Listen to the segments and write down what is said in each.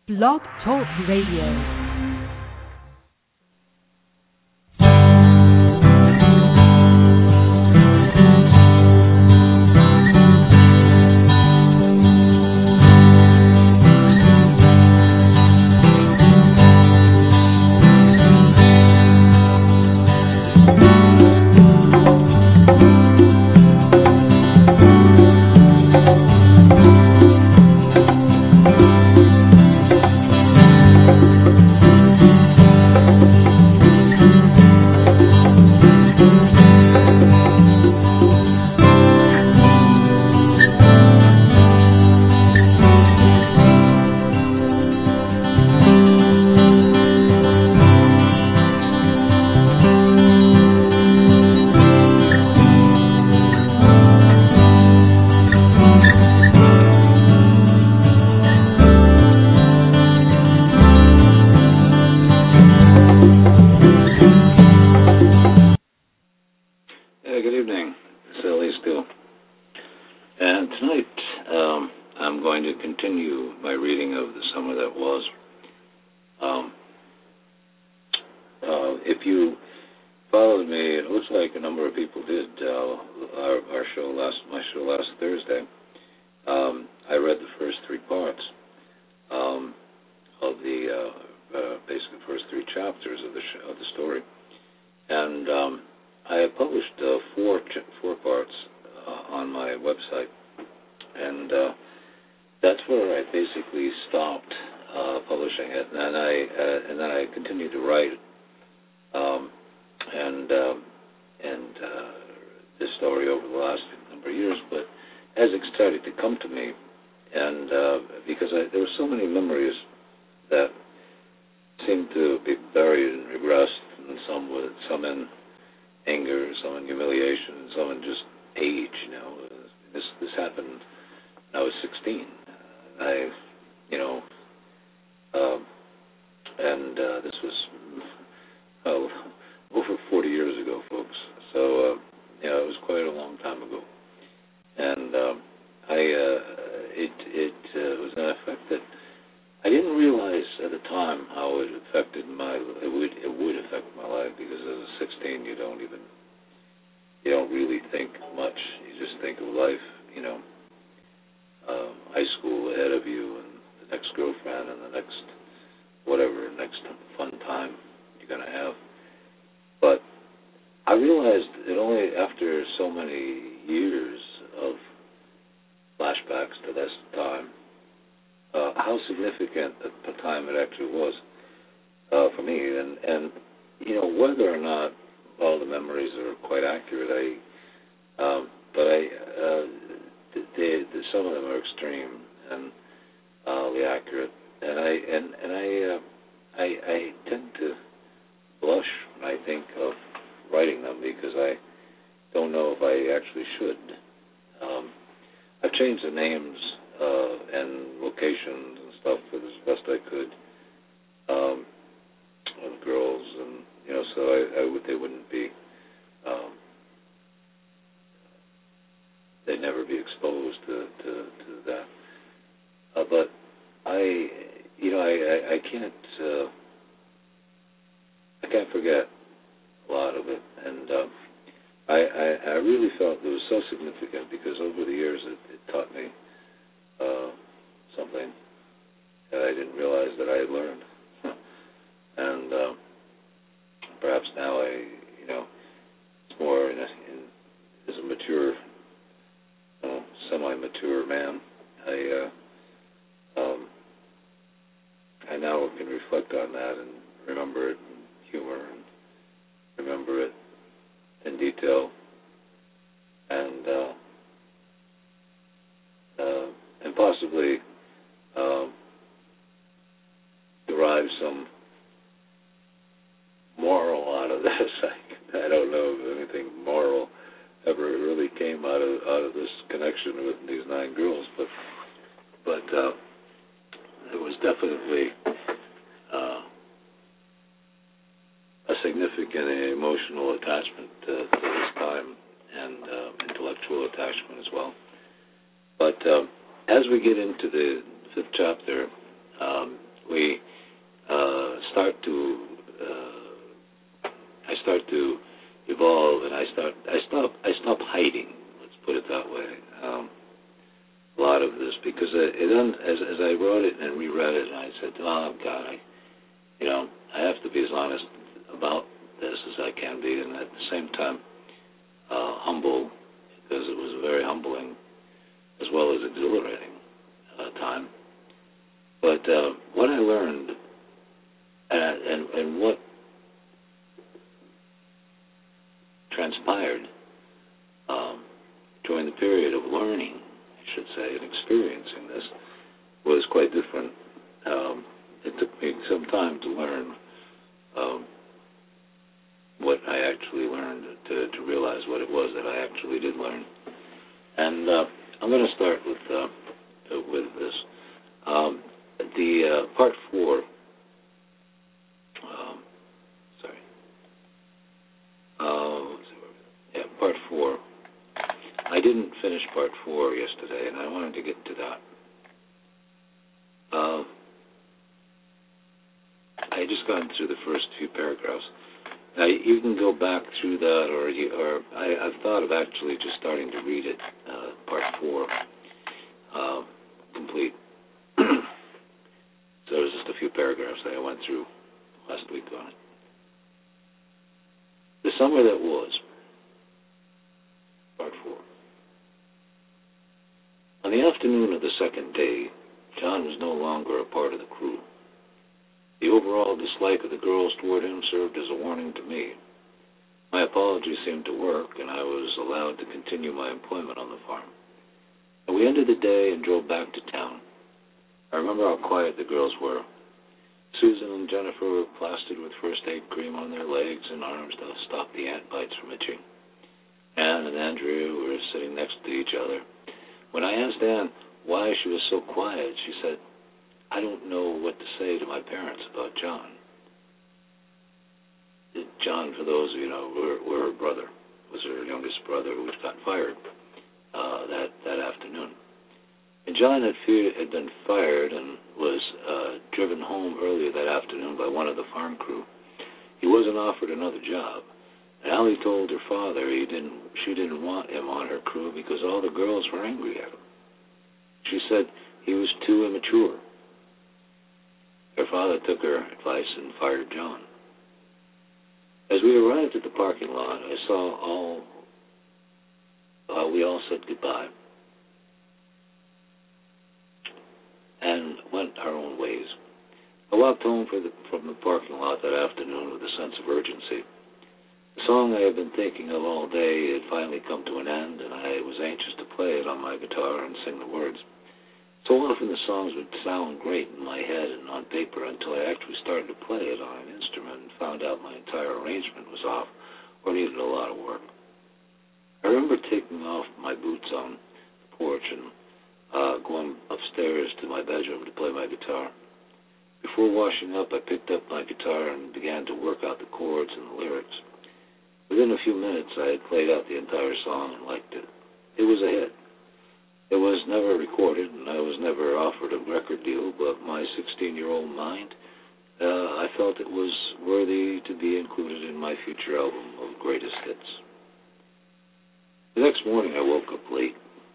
Blog Talk Radio. significant emotional attachment to this time and intellectual attachment as well. But as we get into the fifth chapter, start to evolve, and I stop hiding. Let's put it that way. A lot of this, because as I wrote it and reread it, and I said, oh God, I have to be as honest about this as I can be, and at the same time humble, because it was a very humbling as well as exhilarating time. But what I learned and what transpired during the period of learning, I should say, and experiencing this was quite different. It took me some time to learn what I actually learned, to realize what it was that I actually did learn. And I'm going to start with this. The part 4. Part 4. I didn't finish part 4 yesterday, and I wanted to get to that. I just gone through the first few paragraphs. Now, you can go back through that, or I've thought of actually just starting to read it, part 4, complete. So there's just a few paragraphs that I went through last week on it. The summer that was, part 4. On the afternoon of the second day, John was no longer a part of the crew. The overall dislike of the girls toward him served as a warning to me. My apology seemed to work, and I was allowed to continue my employment on the farm. And we ended the day and drove back to town. I remember how quiet the girls were. Susan and Jennifer were plastered with first aid cream on their legs and arms to stop the ant bites from itching. Anne and Andrea were sitting next to each other. When I asked Anne why she was so quiet, she said, I don't know what to say to my parents about John. John, for those of you who know, were her brother, was her youngest brother who got fired that afternoon. And John had been fired and was driven home earlier that afternoon by one of the farm crew. He wasn't offered another job. And Allie told her father she didn't want him on her crew because all the girls were angry at him. She said he was too immature. Her father took her advice and fired John. As we arrived at the parking lot, I saw we all said goodbye and went our own ways. I walked home from the parking lot that afternoon with a sense of urgency. The song I had been thinking of all day had finally come to an end, and I was anxious to play it on my guitar and sing the words. So often the songs would sound great in my head and on paper until I actually started to play it on an instrument and found out my entire arrangement was off or needed a lot of work. I remember taking off my boots on the porch and going upstairs to my bedroom to play my guitar. Before washing up, I picked up my guitar and began to work out the chords and the lyrics. Within a few minutes, I had played out the entire song and liked it. It was a hit. It was never recorded, and I was never offered a record deal, but my 16-year-old mind, I felt it was worthy to be included in my future album of greatest hits. The next morning, I woke up late.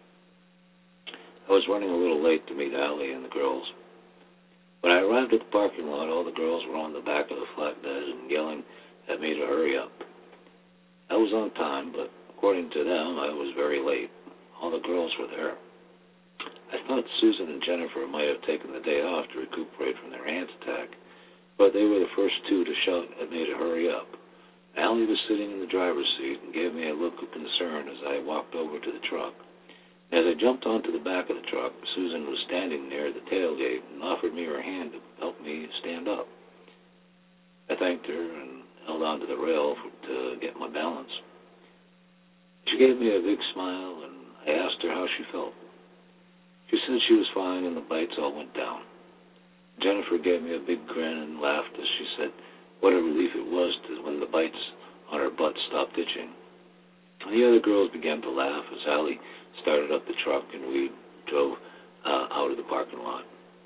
I was running a little late to meet Allie and the girls. When I arrived at the parking lot, all the girls were on the back of the flatbed and yelling at me to hurry up. I was on time, but according to them, I was very late. All the girls were there. I thought Susan and Jennifer might have taken the day off to recuperate from their ant attack, but they were the first two to shout at me to hurry up. Allie was sitting in the driver's seat and gave me a look of concern as I walked over to the truck. As I jumped onto the back of the truck, Susan was standing near the tailgate and offered me her hand to help me stand up. I thanked her and held onto the rail to get my balance. She gave me a big smile, and I asked her how she felt. She said she was fine and the bites all went down. Jennifer gave me a big grin and laughed as she said what a relief it was when the bites on her butt stopped itching. And the other girls began to laugh as Allie started up the truck and we drove out of the parking lot.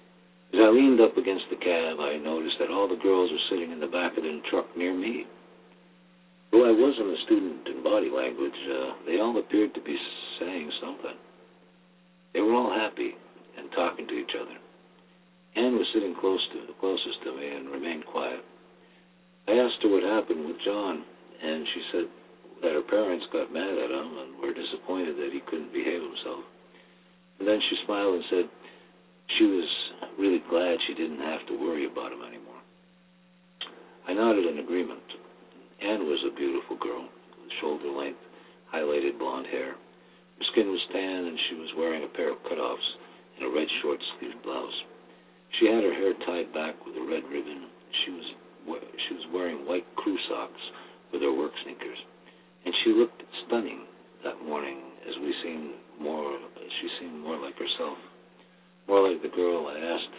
As I leaned up against the cab, I noticed that all the girls were sitting in the back of the truck near me. Though I wasn't a student in body language, they all appeared to be saying something. They were all happy and talking to each other. Anne was sitting closest to me and remained quiet. I asked her what happened with John, and she said that her parents got mad at him and were disappointed that he couldn't behave himself. And then she smiled and said she was really glad she didn't have to worry about him anymore. I nodded in agreement. Anne was a beautiful girl with shoulder-length, highlighted blonde hair. Her skin was tan, and she was wearing a pair of cutoffs and a red short-sleeved blouse. She had her hair tied back with a red ribbon. She was wearing white crew socks with her work sneakers, and she looked stunning that morning. She seemed more like herself, more like the girl I asked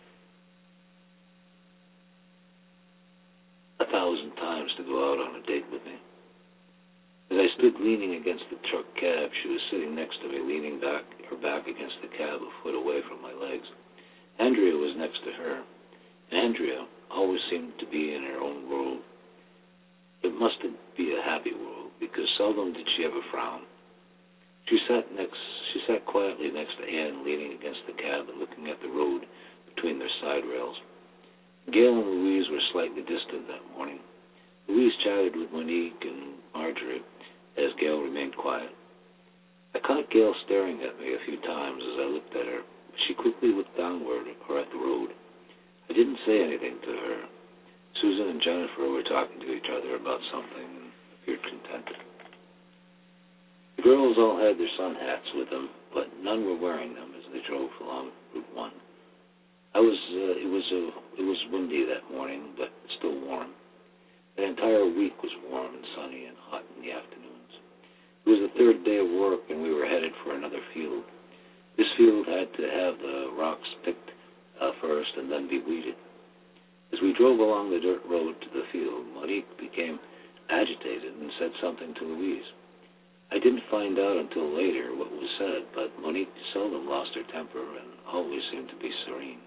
1,000 times to go out on a date with me. As I stood leaning against the truck cab, she was sitting next to me, leaning her back against the cab a foot away from my legs. Andrea was next to her. Andrea always seemed to be in her own world. It must be a happy world, because seldom did she ever frown. She sat quietly next to Anne, leaning against the cab and looking at the road between their side rails. Gail and Louise were slightly distant that morning. Louise chatted with Monique and Marjorie as Gail remained quiet. I caught Gail staring at me a few times as I looked at her, but she quickly looked downward or at the road. I didn't say anything to her. Susan and Jennifer were talking to each other about something and appeared contented. The girls all had their sun hats with them, but none were wearing them as they drove along Route 1. It was windy that morning, but still warm. The entire week was warm and sunny and hot in the afternoons. It was the third day of work, and we were headed for another field. This field had to have the rocks picked first and then be weeded. As we drove along the dirt road to the field, Monique became agitated and said something to Louise. I didn't find out until later what was said, but Monique seldom lost her temper and always seemed to be serene.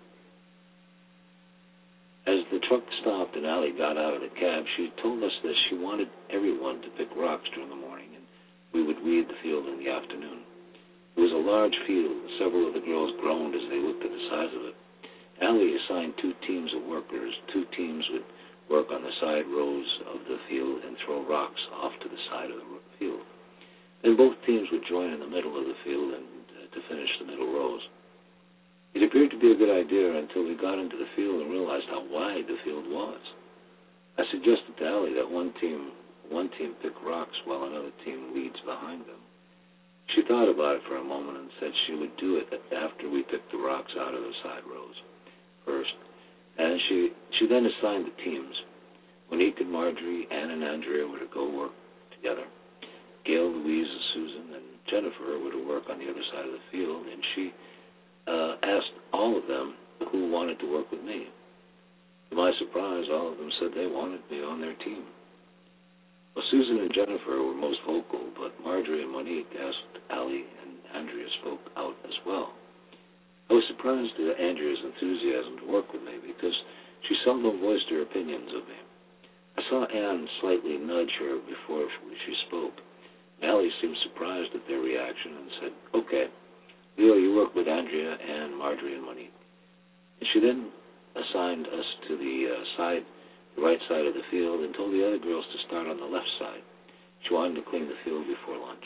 As the truck stopped and Allie got out of the cab, she told us that she wanted everyone to pick rocks during the morning, and we would weed the field in the afternoon. It was a large field, and several of the girls groaned as they looked at the size of it. Allie assigned 2 teams of workers. 2 teams would work on the side rows of the field and throw rocks off to the side of the field. Then both teams would join in the middle of the field and to finish the middle rows. It appeared to be a good idea until we got into the field and realized how wide the field was. I suggested to Allie that one team pick rocks while another team leads behind them. She thought about it for a moment and said she would do it after we picked the rocks out of the side rows first. And she then assigned the teams. Monique and Marjorie, Anne and Andrea were to go work together. Gail, Louise, Susan, and Jennifer were to work on the other side of the field, and she asked all of them who wanted to work with me. To my surprise, all of them said they wanted me on their team. Well, Susan and Jennifer were most vocal, but Marjorie and Monique asked Allie, and Andrea spoke out as well. I was surprised at Andrea's enthusiasm to work with me because she seldom voiced her opinions of me. I saw Anne slightly nudge her before she spoke. Allie seemed surprised at their reaction and said, "Okay, Leo, you work with Andrea and Marjorie and Monique." And she then assigned us to the right side of the field and told the other girls to start on the left side. She wanted to clean the field before lunch.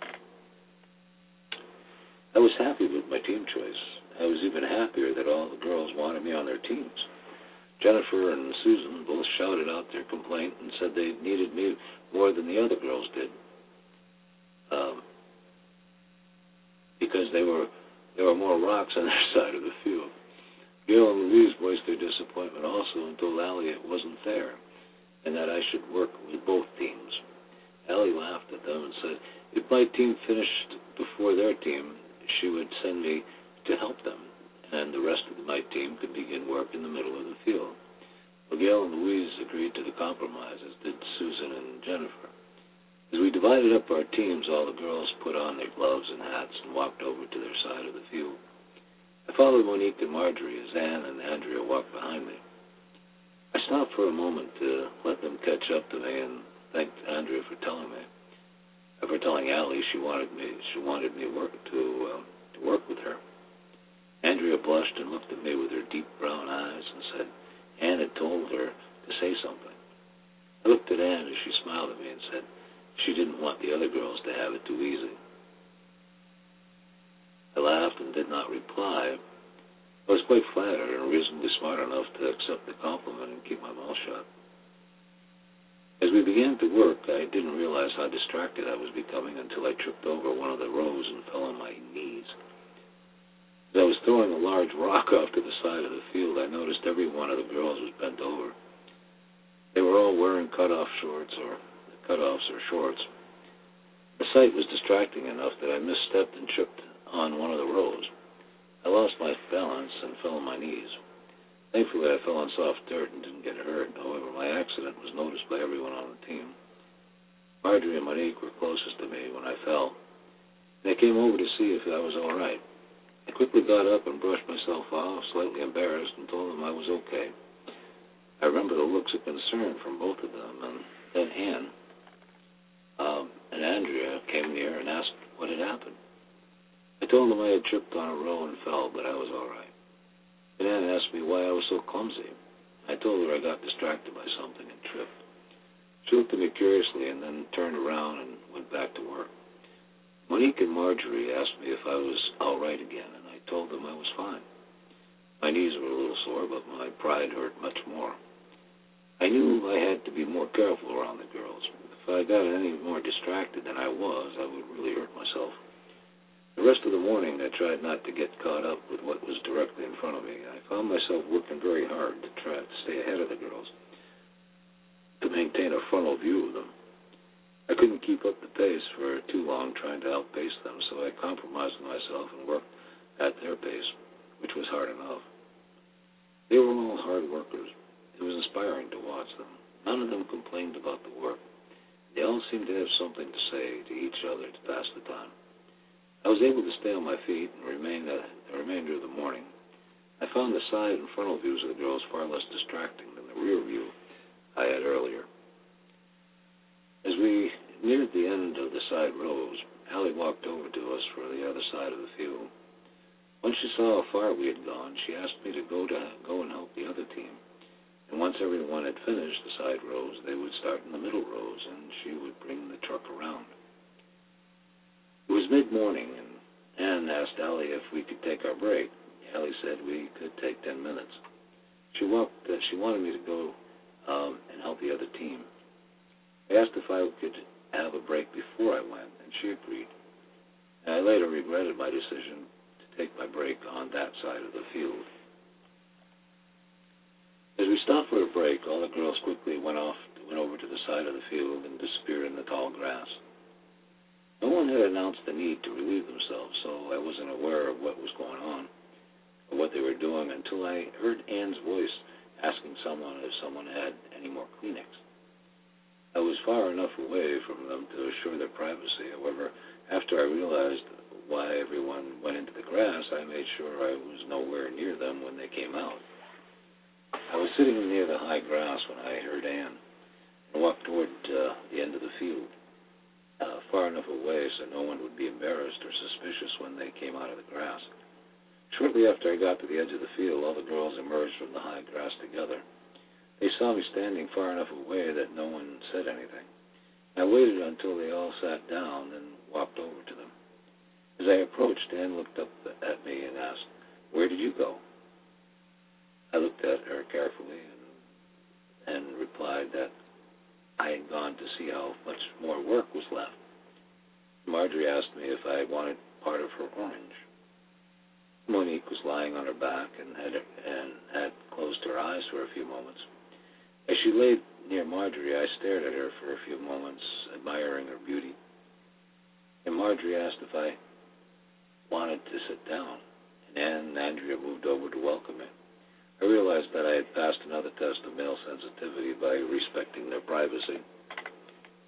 I was happy with my team choice. I was even happier that all the girls wanted me on their teams. Jennifer and Susan both shouted out their complaint and said they needed me more than the other girls did, because there were more rocks on their side of the field. Gail and Louise voiced their disappointment also and told Allie it wasn't fair and that I should work with both teams. Allie laughed at them and said if my team finished before their team, she would send me to help them, and the rest of my team could begin work in the middle of the field. Well, Gail and Louise agreed to the compromise, as did Susan and Jennifer. As we divided up our teams, all the girls put on their gloves and hats and walked over to their side of the field. I followed Monique and Marjorie as Anne and Andrea walked behind me. I stopped for a moment to let them catch up to me and thanked Andrea for telling Allie she wanted me to work with her. Andrea blushed and looked at me with her deep brown eyes and said Anne had told her to say something. I looked at Anne as she smiled at me and said she didn't want the other girls to have it too easy. I laughed and did not reply. I was quite flattered and reasonably smart enough to accept the compliment and keep my mouth shut. As we began to work, I didn't realize how distracted I was becoming until I tripped over one of the rows and fell on my knees. As I was throwing a large rock off to the side of the field, I noticed every one of the girls was bent over. They were all wearing cutoffs or shorts. The sight was distracting enough that I misstepped and tripped on one of the rows. I lost my balance and fell on my knees. Thankfully, I fell on soft dirt and didn't get hurt. However, my accident was noticed by everyone on the team. Marjorie and Monique were closest to me when I fell. They came over to see if I was all right. I quickly got up and brushed myself off, slightly embarrassed, and told them I was okay. I remember the looks of concern from both of them, and then Anne and Andrea came near and asked what had happened. I told them I had tripped on a row and fell, but I was all right. And Anne asked me why I was so clumsy. I told her I got distracted by something and tripped. She looked at me curiously and then turned around and went back to work. Monique and Marjorie asked me if I was all right again, and I told them I was fine. My knees were a little sore, but my pride hurt much more. I knew I had to be more careful around the girls. If I got any more distracted than I was, I would really hurt myself. The rest of the morning, I tried not to get caught up with what was directly in front of me. I found myself working very hard to try to stay ahead of the girls, to maintain a frontal view of them. I couldn't keep up the pace for too long trying to outpace them, so I compromised myself and worked at their pace, which was hard enough. They were all hard workers. It was inspiring to watch them. None of them complained about the work. They all seemed to have something to say to each other to pass the time. I was able to stay on my feet and remain the remainder of the morning. I found the side and frontal views of the girls far less distracting than the rear view I had earlier. As we neared the end of the side rows, Allie walked over to us for the other side of the field. Once she saw how far we had gone, she asked me to go and help the other team. And once everyone had finished the side rows, they would start in the middle rows, and she would bring the truck around. It was mid-morning, and Anne asked Allie if we could take our break. Allie said we could take 10 minutes. She wanted me to go and help the other team. I asked if I could have a break before I went, and she agreed. And I later regretted my decision to take my break on that side of the field. As we stopped for a break, all the girls quickly went over to the side of the field and disappeared in the tall grass. No one had announced the need to relieve themselves, so I wasn't aware of what was going on or what they were doing until I heard Anne's voice asking someone if someone had any more Kleenex. I was far enough away from them to assure their privacy. However, after I realized why everyone went into the grass, I made sure I was nowhere near them when they came out. I was sitting near the high grass when I heard Anne and walked toward the end of the field. Far enough away so no one would be embarrassed or suspicious when they came out of the grass. Shortly after I got to the edge of the field, all the girls emerged from the high grass together. They saw me standing far enough away that no one said anything. I waited until they all sat down and walked over to them. As I approached, Anne looked up at me and asked, "Where did you go?" I looked at her carefully and replied that I had gone to see how much more work was left. Marjorie asked me if I wanted part of her orange. Monique was lying on her back and had closed her eyes for a few moments. As she lay near Marjorie, I stared at her for a few moments, admiring her beauty. And Marjorie asked if I wanted to sit down, and Anne and Andrea moved over to welcome me. I realized that I had passed another test of male sensitivity by respecting their privacy.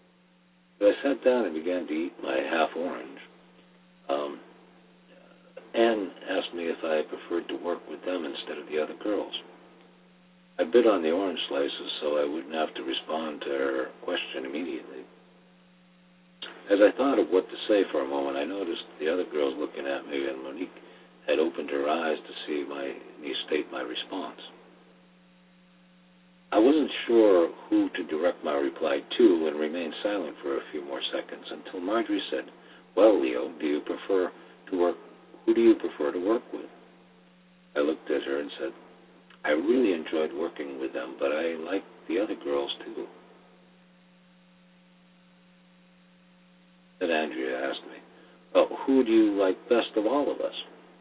As I sat down and began to eat my half orange, Anne asked me if I preferred to work with them instead of the other girls. I bit on the orange slices so I wouldn't have to respond to her question immediately. As I thought of what to say for a moment, I noticed the other girls looking at me, and Monique had opened her eyes to see me state my response. I wasn't sure who to direct my reply to and remained silent for a few more seconds until Marjorie said, "Well, Leo, who do you prefer to work with?" I looked at her and said, "I really enjoyed working with them, but I liked the other girls too." Then Andrea asked me, "Well, who do you like best of all of us?"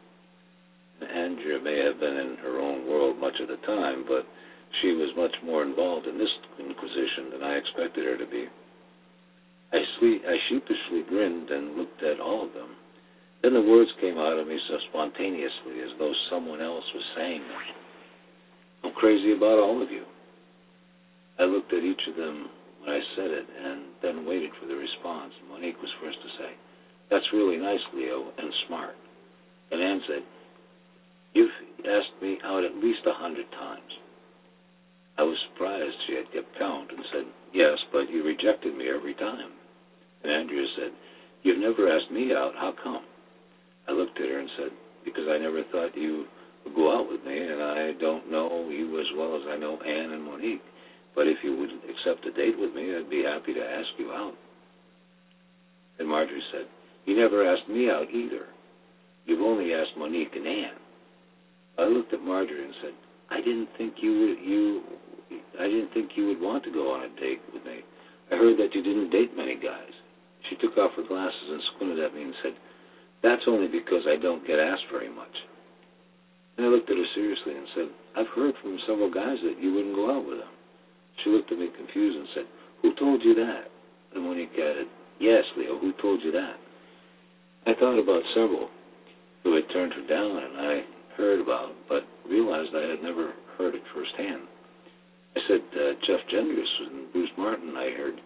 Andrea may have been in her own world much of the time, but she was much more involved in this inquisition than I expected her to be. I sheepishly grinned and looked at all of them. Then the words came out of me so spontaneously as though someone else was saying them. "I'm crazy about all of you." I looked at each of them when I said it and then waited for the response. Monique was first to say, "That's really nice, Leo, and smart." And Anne said, "You've asked me out at least 100 times. I was surprised she had kept count and said, "Yes, but you rejected me every time." And Andrea said, "You've never asked me out. How come?" I looked at her and said, "Because I never thought you would go out with me, and I don't know you as well as I know Anne and Monique. But if you would accept a date with me, I'd be happy to ask you out." And Marjorie said, "You never asked me out either. You've only asked Monique and Anne." I looked at Marjorie and said, I didn't think you would want to go on a date with me. I heard that you didn't date many guys." She took off her glasses and squinted at me and said, "That's only because I don't get asked very much." And I looked at her seriously and said, "I've heard from several guys that you wouldn't go out with them." She looked at me confused and said, "Who told you that?" And Monique added, "Yes, Leo, who told you that?" I thought about several who had turned her down and I heard about, but realized I had never heard it firsthand. I said, Jeff Gendris and Bruce Martin, I heard,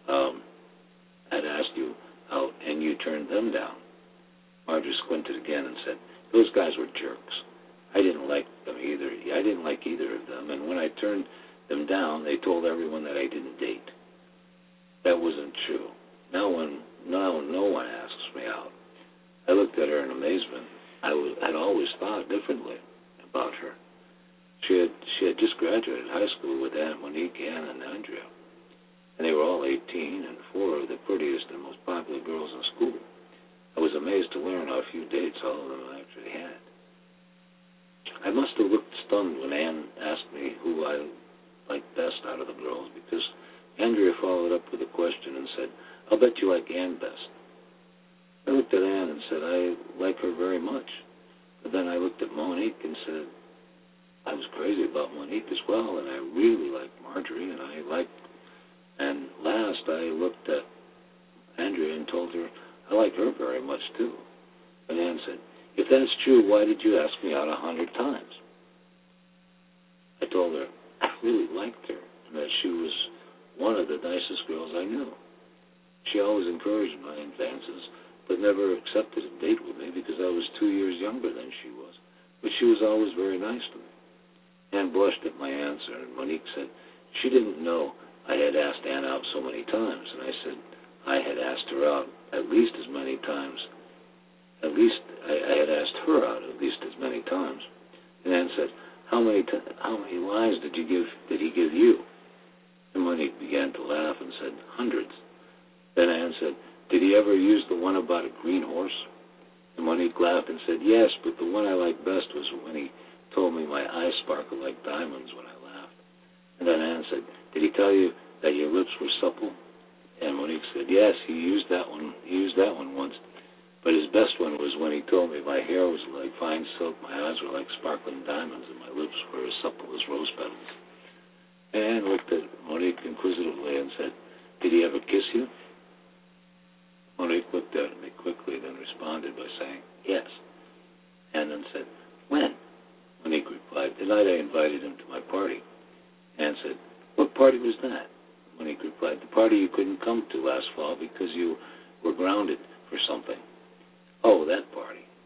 had asked you out and you turned them down. Marjorie squinted again and said, "Those guys were jerks. I didn't like them either. I didn't like either of them, and when I turned them down, they told everyone that I didn't date." That wasn't true. Now no one asks me out. I looked at her in amazement. I'd always thought differently about her. She had just graduated high school with Aunt Monique, Anne, and Andrea, and they were all 18 and 4 of the prettiest and most popular girls in school. I was amazed to learn how few dates all of them actually had. I must have looked stunned when Anne asked me who I liked best out of the girls, because Andrea followed up with a question and said, "I'll bet you like Anne best." I looked at Anne and said, "I like her very much." But then I looked at Monique and said, I was crazy about Monique as well, and I really liked Marjorie, and last I looked at Andrea and told her I like her very much too. And Anne said, "If that's true, why did you ask me out 100 times? I told her I really liked her and that she was one of the nicest girls I knew. She always encouraged my advances, but never accepted a date with me because I was 2 years younger than she was. But she was always very nice to me." Anne blushed at my answer, and Monique said she didn't know I had asked Anne out so many times, and I said I had asked her out at least as many times. At least I had asked her out at least as many times. And Anne said, how many lines did he give you?" And Monique began to laugh and said, "Hundreds." Then Anne said, "Did he ever use the one about a green horse?" And Monique laughed and said, "Yes, but the one I liked best was when he told me my eyes sparkled like diamonds when I laughed." And then Anne said, "Did he tell you that your lips were supple?" And Monique said, "Yes, he used that one once. But his best one was when he told me my hair was like fine silk, my eyes were like sparkling diamonds, and my lips were as supple as rose petals." And Anne looked at Monique inquisitively and said, "Did he ever kiss you?" Monique looked at me quickly, then responded by saying, "Yes." Anne then said, "When?" Monique replied, "The night I invited him to my party." Anne said, "What party was that?" Monique replied, "The party you couldn't come to last fall because you were grounded for something." "Oh, that party.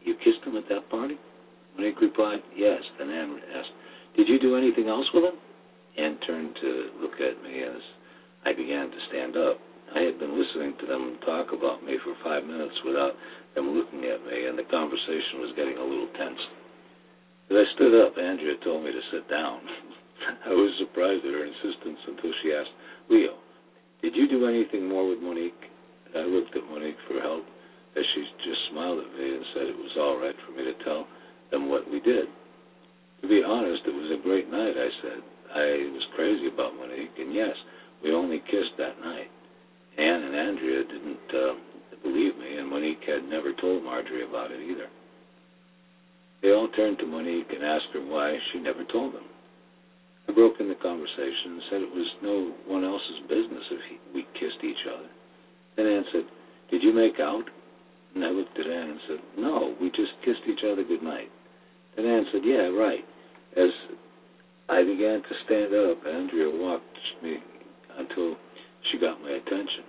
You kissed him at that party? Monique replied, yes. Then Anne asked, did you do anything else with him? Anne turned to look at me as I began to stand up. I had been listening to them talk about me for 5 minutes without them looking at me, and the conversation was getting a little tense. As I stood up, Andrea told me to sit down. I was surprised at her insistence until she asked, Leo, did you do anything more with Monique? And I looked at Monique for help as she just smiled at me and said it was all right for me to tell them what we did. To be honest, it was a great night, I said. I was crazy about Monique, and yes, we only kissed that night. Anne and Andrea didn't believe me, and Monique had never told Marjorie about it either. They all turned to Monique and asked her why she never told them. I broke in the conversation and said it was no one else's business if we kissed each other. Then Anne said, did you make out? And I looked at Anne and said, no, we just kissed each other goodnight. Then Anne said, yeah, right. As I began to stand up, Andrea watched me until she got my attention.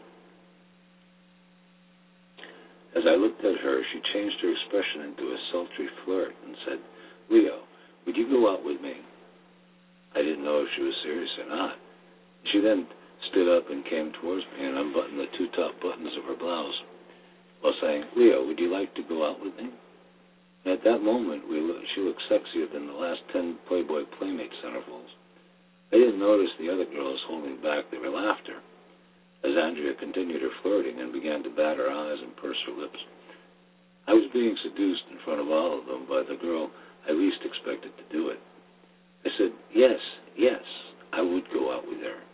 As I looked at her, she changed her expression into a sultry flirt and said, Leo, would you go out with me? I didn't know if she was serious or not. She then stood up and came towards me and unbuttoned the two top buttons of her blouse while saying, Leo, would you like to go out with me? And at that moment, she looked sexier than the last 10 Playboy Playmate centerfolds. I didn't notice the other girls holding back their laughter as Andrea continued her flirting and began to bat her eyes and purse her lips. I was being seduced in front of all of them by the girl I least expected to do it. I said, yes, I would go out with her.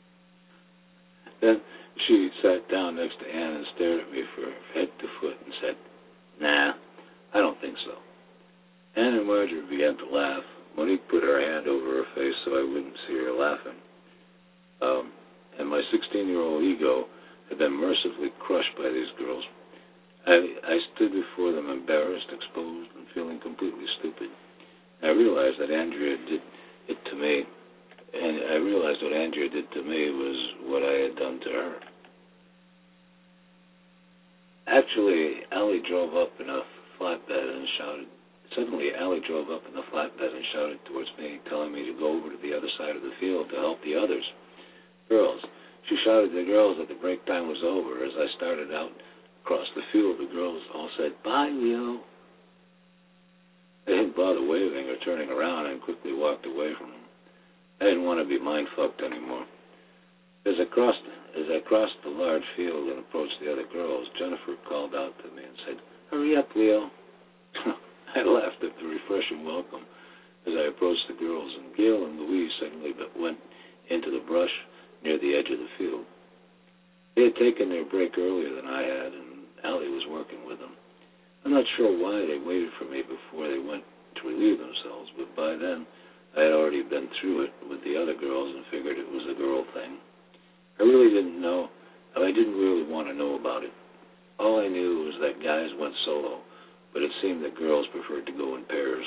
Then she sat down next to Anne and stared at me from head to foot and said, nah, I don't think so. Anne and Marjorie began to laugh. Monique put her hand over her face so I wouldn't see her laughing. And my 16-year-old ego had been mercifully crushed by these girls. I stood before them embarrassed, exposed, and feeling completely stupid. I realized that Andrea did it to me, and I realized what Andrea did to me was what I had done to her. Actually, Allie drove up in a flatbed and shouted. Suddenly, Allie drove up in the flatbed and shouted towards me, telling me to go over to the other side of the field to help the others. Girls. She shouted to the girls that the break time was over. As I started out across the field, the girls all said, bye, Leo. I didn't bother waving or turning around and quickly walked away from them. I didn't want to be mind-fucked anymore. As I crossed the large field and approached the other girls, Jennifer called out to me and said, hurry up, Leo. I laughed at the refreshing welcome as I approached the girls, and Gail and Louise suddenly went into the brush near the edge of the field. They had taken their break earlier than I had, and Allie was working with them. I'm not sure why they waited for me before they went to relieve themselves, but by then I had already been through it with the other girls and figured it was a girl thing. I didn't really want to know about it. All I knew was that guys went solo, but it seemed that girls preferred to go in pairs.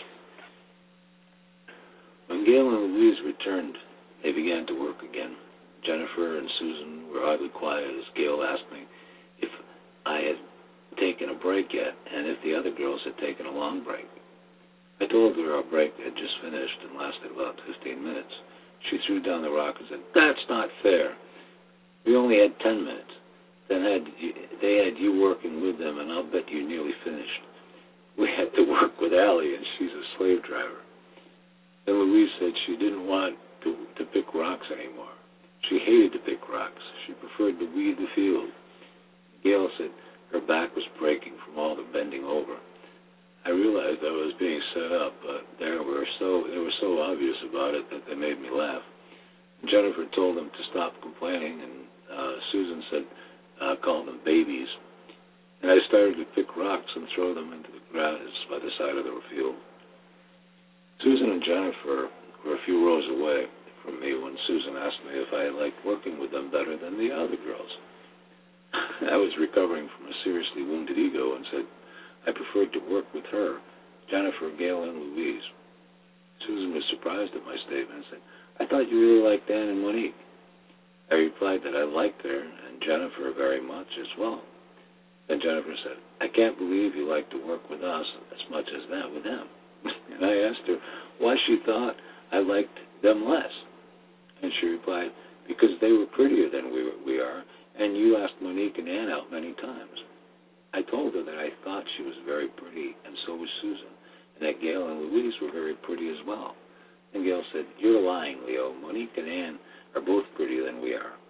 When Gail and Louise returned, they began to work again. Jennifer and Susan were oddly quiet as Gail asked me if I had taken a break yet and if the other girls had taken a long break. I told her our break had just finished and lasted about 15 minutes. She threw down the rock and said, that's not fair. We only had 10 minutes. Then they had you working with them, and I'll bet you nearly finished. We had to work with Allie, and she's a slave driver. Then Louise said she didn't want to pick rocks anymore. She hated to pick rocks. She preferred to weed the field. Gail said her back was breaking from all the bending over. I realized I was being set up, but they were so obvious about it that they made me laugh. Jennifer told them to stop complaining, and Susan said, call them babies. And I started to pick rocks and throw them into the grass by the side of the field. Susan and Jennifer were a few rows away from me when Susan asked me if I liked working with them better than the other girls. I was recovering from a seriously wounded ego and said I preferred to work with her, Jennifer, Gail, and Louise. Susan was surprised at my statement and said, I thought you really liked Anne and Monique. I replied that I liked her and Jennifer very much as well. Then Jennifer said, I can't believe you like to work with us as much as that with them. And I asked her why she thought I liked them less. And she replied, because they were prettier than we are, and you asked Monique and Ann out many times. I told her that I thought she was very pretty, and so was Susan, and that Gail and Louise were very pretty as well. And Gail said, you're lying, Leo. Monique and Ann are both prettier than we are.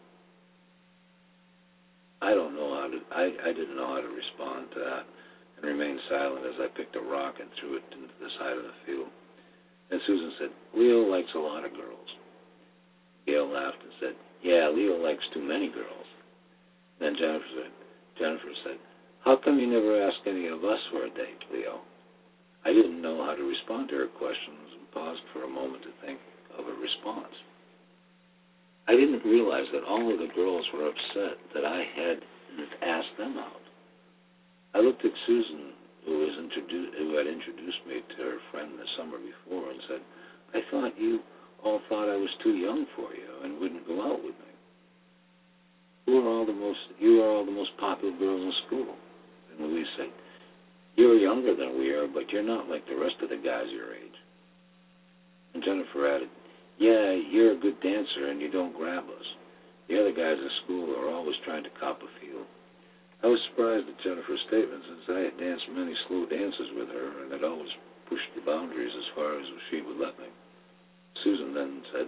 I didn't know how to respond to that, and remained silent as I picked a rock and threw it into the side of the field. And Susan said, Leo likes a lot of girls. Gail laughed and said, yeah, Leo likes too many girls. Then Jennifer said, how come you never ask any of us for a date, Leo? I didn't know how to respond to her questions and paused for a moment to think of a response. I didn't realize that all of the girls were upset that I had asked them out. I looked at Susan, who had introduced me to her friend the summer before, and said, I thought you all thought I was too young for you and wouldn't go out with me. You are all the most popular girls in school. And Louise said, you're younger than we are, but you're not like the rest of the guys your age. And Jennifer added, yeah, you're a good dancer and you don't grab us. The other guys in school are always trying to cop a feel. I was surprised at Jennifer's statement since I had danced many slow dances with her and had always pushed the boundaries as far as she would let me. Susan then said,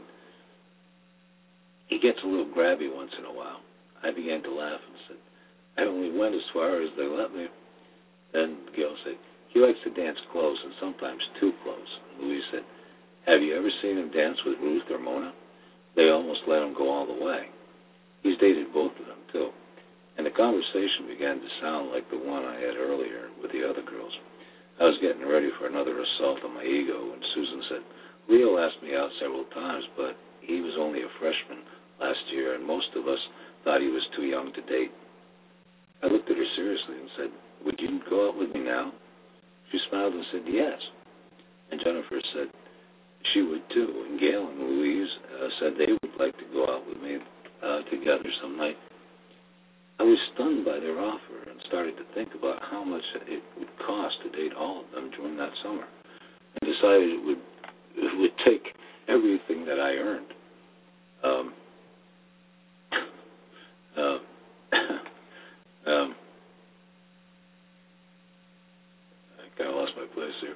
he gets a little grabby once in a while. I began to laugh and said, I only went as far as they let me. Then Gail said, he likes to dance close and sometimes too close. And Louise said, have you ever seen him dance with Ruth or Mona? They almost let him go all the way. He's dated both of them, too. And the conversation began to sound like the one I had earlier with the other girls. I was getting ready for another assault on my ego when Susan said, Leo asked me out several times, but he was only a freshman last year, and most of us thought he was too young to date. I looked at her seriously and said, would you go out with me now? She smiled and said, yes. And Jennifer said she would too, and Gail and Louise said they would like to go out with me together some night. I was stunned by their offer and started to think about how much it would cost to date all of them during that summer, and decided it would take everything that I earned. I kind of lost my place here.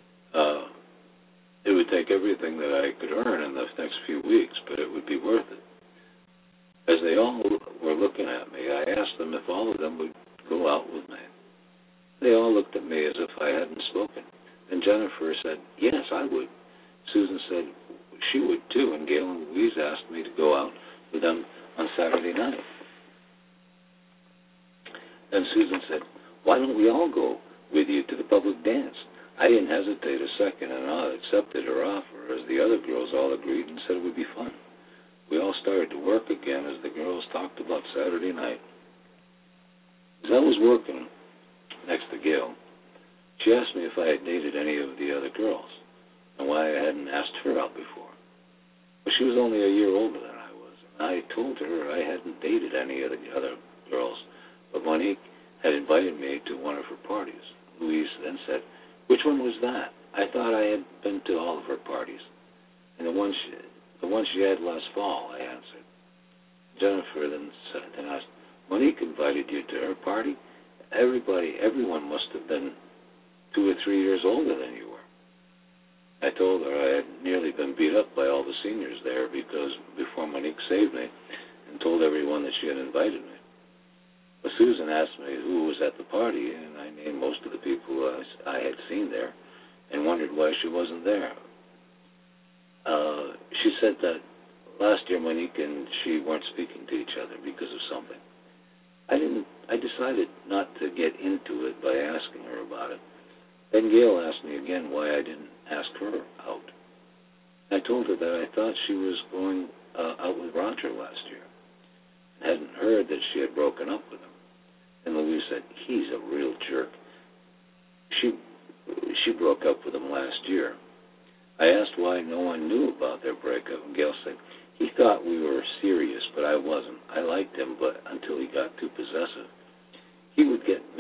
It would take everything that I could earn in the next few weeks, but it would be worth it. As they all were looking at me, I asked them if all of them would go out with me. They all looked at me as if I hadn't spoken. And Jennifer said, yes, I would. Susan said she would too, and Gail and Louise asked me to go out with them on Saturday night. Then Susan said, why don't we all go with you to the public dance? I didn't hesitate a second, and I accepted her offer as the other girls all agreed and said it would be fun. We all started to work again as the girls talked about Saturday night. As I was working next to Gail, she asked me if I had dated any of the other girls and why I hadn't asked her out before. But she was only a year older than I was, and I told her I hadn't dated any of the other girls, but Monique had invited me to one of her parties. Louise then said, which one was that? I thought I had been to all of her parties. And the one she had last fall, I answered. Jennifer then asked, Monique invited you to her party? Everyone must have been 2 or 3 years older than you were. I told her I had nearly been beat up by all the seniors there before Monique saved me and told everyone that she had invited me. But Susan asked me who was at the party, and I named most of the people I had seen there and wondered why she wasn't there. She said that last year Monique and she weren't speaking to each other because of something. I decided not to get into it by asking her about it. Then Gail asked me again why I didn't ask her out. I told her that I thought she was going out with Roger last year and hadn't heard that she had broken up with him. And Louise said, he's a real jerk. She broke up with him last year. I asked why no one knew about their breakup, and Gail said, he thought we were serious, but I wasn't. I liked him, but until he got too possessive. He would get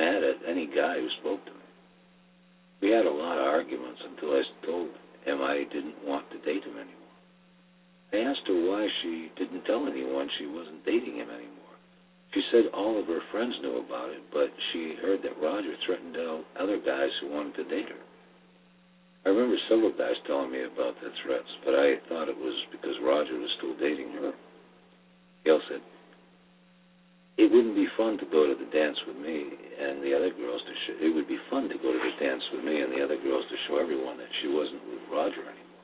asked her why she didn't tell anyone she wasn't dating him anymore. She said all of her friends knew about it, but she heard that Roger threatened to tell other guys who wanted to date her. I remember several guys telling me about their threats, but I thought it was because Roger was still dating her. Gail said, it wouldn't be fun to go to the dance with me and the other girls to show. It would be fun to go to the dance with me and the other girls to show everyone that she wasn't with Roger anymore.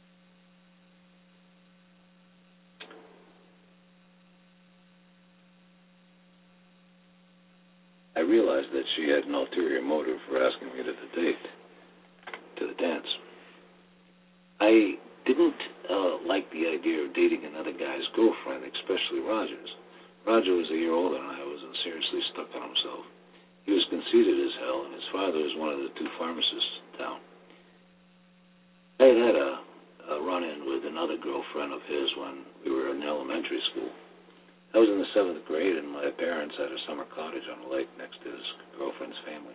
I realized that she had an ulterior motive for asking me to the dance. I didn't like the idea of dating another guy's girlfriend, especially Roger's. Roger was a year older than I was and seriously stuck on himself. He was conceited as hell, and his father was one of the two pharmacists in town. I had a run-in with another girlfriend of his when we were in elementary school. I was in the 7th grade, and my parents had a summer cottage on the lake next to his girlfriend's family.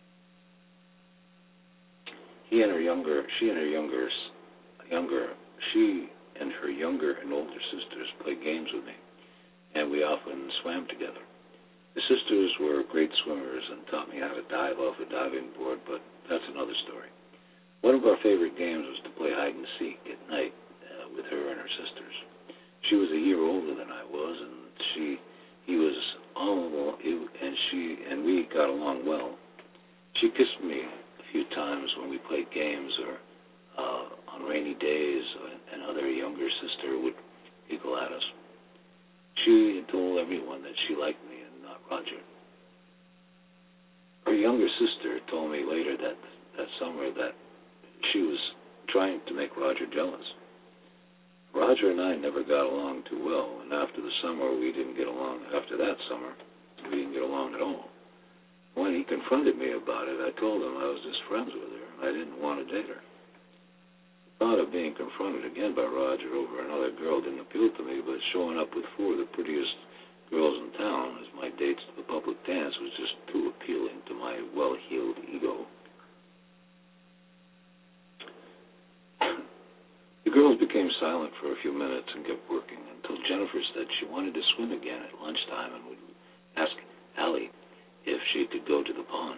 She and her younger and older sisters played games with me, and we often swam together. The sisters were great swimmers and taught me how to dive off a diving board, but that's another story. One of our favorite games was to play hide and seek at night with her and her sisters. She was a year older than I was, and we got along well. She kissed me a few times when we played games or on rainy days, and another younger sister would giggle at us. She had told everyone that she liked me and not Roger. Her younger sister told me later that summer that she was trying to make Roger jealous. Roger and I never got along too well, and after that summer, we didn't get along at all. When he confronted me about it, I told him I was just friends with her, and I didn't want to date her. The thought of being confronted again by Roger over another girl didn't appeal to me, but showing up with 4 of the prettiest girls in town as my dates to the public dance was just too appealing to my well-heeled ego. The girls became silent for a few minutes and kept working until Jennifer said she wanted to swim again at lunchtime and would ask Allie if they could go to the pond.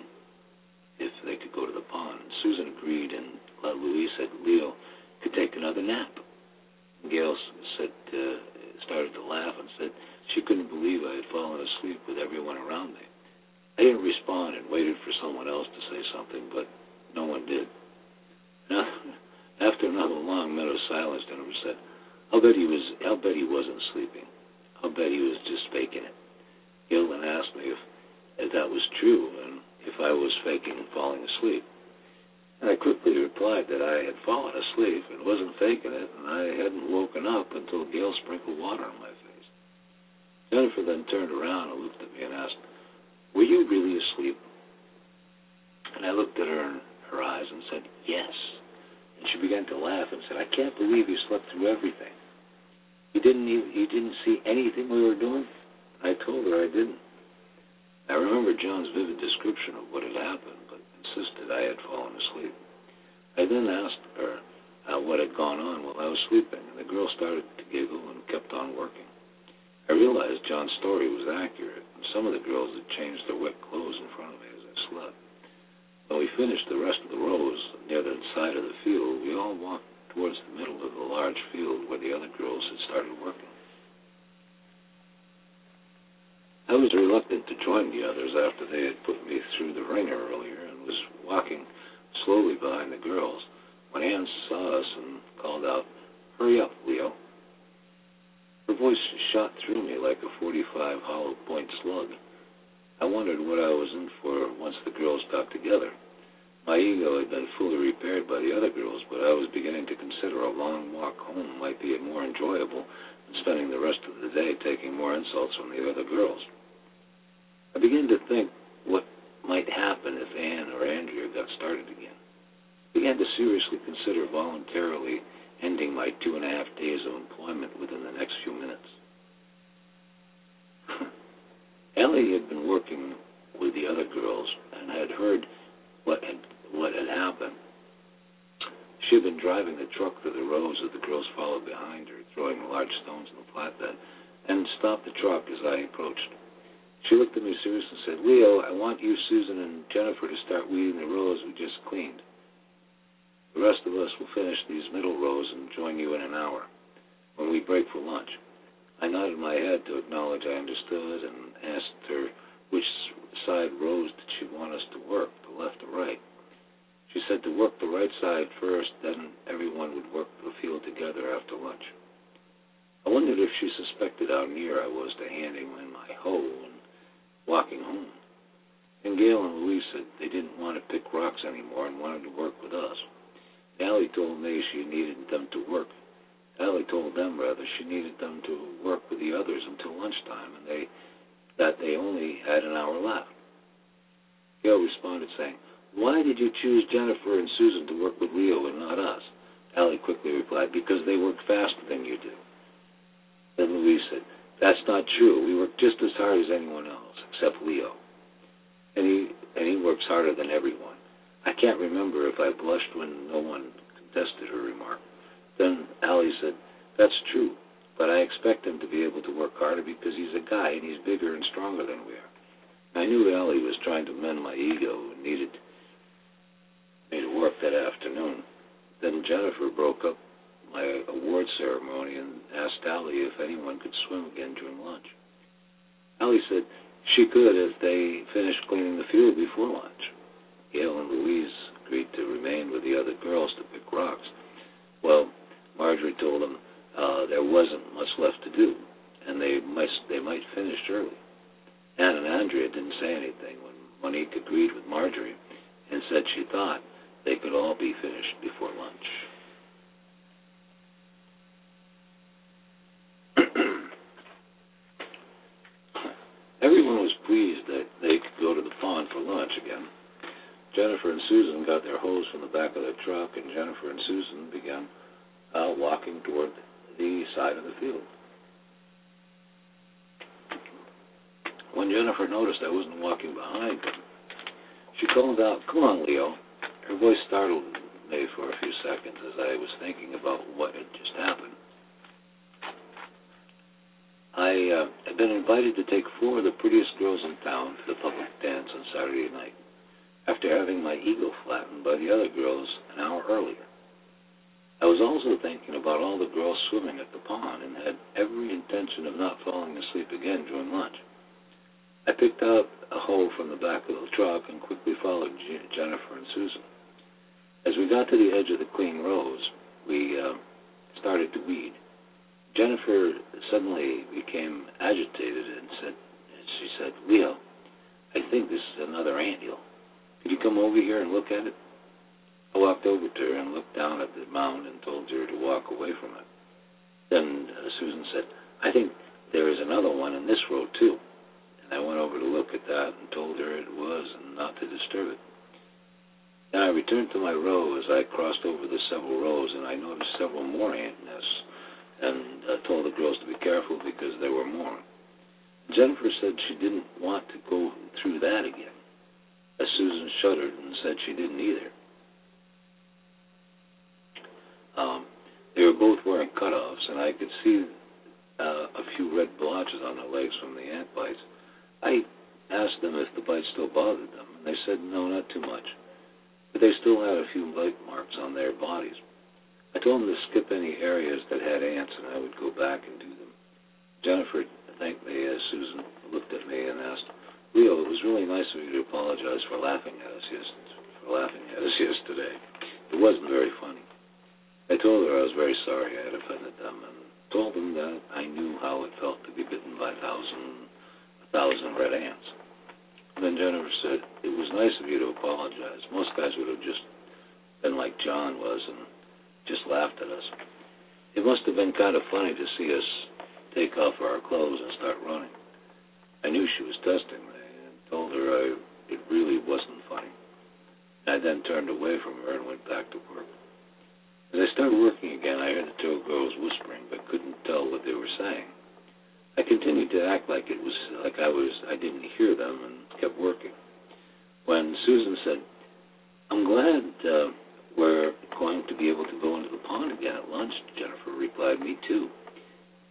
And Susan agreed, and Louise said Leo could take another nap. Gail started to laugh and said she couldn't believe I had fallen asleep with everyone around me. I didn't respond and waited for someone else to say something, but no one did. After another long minute of silence, Jennifer said, I'll bet he wasn't sleeping. I'll bet he was just faking it. Gail then asked me if that was true and if I was faking falling asleep. And I quickly replied that I had fallen asleep and wasn't faking it, and I hadn't woken up until Gail sprinkled water on my face. Jennifer then turned around and looked at me and asked, were you really asleep? And I looked at her in her eyes and said, yes. And she began to laugh and said, I can't believe you slept through everything. You didn't see anything we were doing? I told her I didn't. I remember John's vivid description of what had happened, but insisted I had fallen asleep. I then asked her what had gone on while I was sleeping, and the girl started to giggle and kept on working. I realized John's story was accurate, and some of the girls had changed their wet clothes in front of me as I slept. When we finished the rest of the rows near the side of the field, we all walked towards the middle of the large field where the other girls had started working. I was reluctant to join the others after they had put me through the ringer earlier and was walking slowly behind the girls when Anne saw us and called out, hurry up, Leo. Her voice shot through me like a .45 hollow point slug. I wondered what I was in for once the girls got together. My ego had been fully repaired by the other girls, but I was beginning to consider a long walk home might be more enjoyable than spending the rest of the day taking more insults from the other girls. I began to think what might happen if Anne or Andrea got started again. I began to seriously consider voluntarily ending my 2.5 days of employment within the next few minutes. Ellie had been working with the other girls and had heard what had happened. She had been driving the truck through the rows as the girls followed behind her, throwing large stones in the flatbed and stopped the truck as I approached. She looked at me seriously and said, "Leo, I want you, Susan, and Jennifer to start weeding the rows we just cleaned. The rest of us will finish these middle rows and join you in an hour when we break for lunch." I nodded my head to acknowledge I understood and asked her which side rows did she want us to work, the left or right. She said to work the right side first, then everyone would work the field together after lunch. I wondered if she suspected how near I was to handing in my hoe and walking home. And Gail and Louise said they didn't want to pick rocks anymore and wanted to work with us. Allie told me she needed them to work. Allie told them, rather, she needed them to work with the others until lunchtime, and that they only had an hour left. Gail responded saying, "Why did you choose Jennifer and Susan to work with Leo and not us?" Allie quickly replied, "Because they work faster than you do." Then Louise said, "That's not true. We work just as hard as anyone else, except Leo. And he works harder than everyone." I can't remember if I blushed when no one contested her remark. Then Allie said, "That's true, but I expect him to be able to work harder because he's a guy and he's bigger and stronger than we are." I knew Allie was trying to mend my ego and needed me to work that afternoon. Then Jennifer broke up my award ceremony and asked Allie if anyone could swim again during lunch. Allie said she could if they finished cleaning the field before lunch. Gail and Louise agreed to remain with the other girls to pick rocks. Well, Marjorie told them there wasn't much left to do, and they might finish early. Anne and Andrea didn't say anything when Monique agreed with Marjorie and said she thought they could all be finished before lunch. Everyone was pleased that they could go to the pond for lunch again. Jennifer and Susan got their hose from the back of their truck, and Jennifer and Susan began walking toward the side of the field. When Jennifer noticed I wasn't walking behind them, she called out, "Come on, Leo." Her voice startled me for a few seconds as I was thinking about what had just happened. I had been invited to take 4 of the prettiest girls in town to the public dance on Saturday night, after having my ego flattened by the other girls an hour earlier. I was also thinking about all the girls swimming at the pond and had every intention of not falling asleep again during lunch. I picked out a hoe from the back of the truck and quickly followed Jennifer and Susan. As we got to the edge of the clean rows, we started to weed. Jennifer suddenly became agitated and she said, "Leo, I think this is another anthill. Could you come over here and look at it?" I walked over to her and looked down at the mound and told her to walk away from it. Then Susan said, "I think there is another one in this row, too." And I went over to look at that and told her it was and not to disturb it. Then I returned to my row as I crossed over the several rows, and I noticed several more ant nests and told the girls to be careful because there were more. Jennifer said she didn't want to go through that again, as Susan shuddered and said she didn't either. They were both wearing cutoffs, and I could see a few red blotches on their legs from the ant bites. I asked them if the bites still bothered them, and they said no, not too much, but they still had a few bite marks on their bodies. I told them to skip any areas that had ants, and I would go back and do them. Jennifer thanked me as Susan looked at me and asked, "Leo, it was really nice of you to apologize for laughing at us yesterday. It wasn't very funny." I told her I was very sorry I had offended them and told them that I knew how it felt to be bitten by a thousand red ants. And then Jennifer said, "It was nice of you to apologize. Most guys would have just been like John was and just laughed at us. It must have been kind of funny to see us take off our clothes and start running." I knew she was testing me and told her it really wasn't funny. I then turned away from her and went back to work. As I started working again, I heard the 2 girls whispering, but couldn't tell what they were saying. I continued to act like I didn't hear them and kept working. When Susan said, "I'm glad we're going to be able to go into the pond again at lunch," Jennifer replied, "Me too.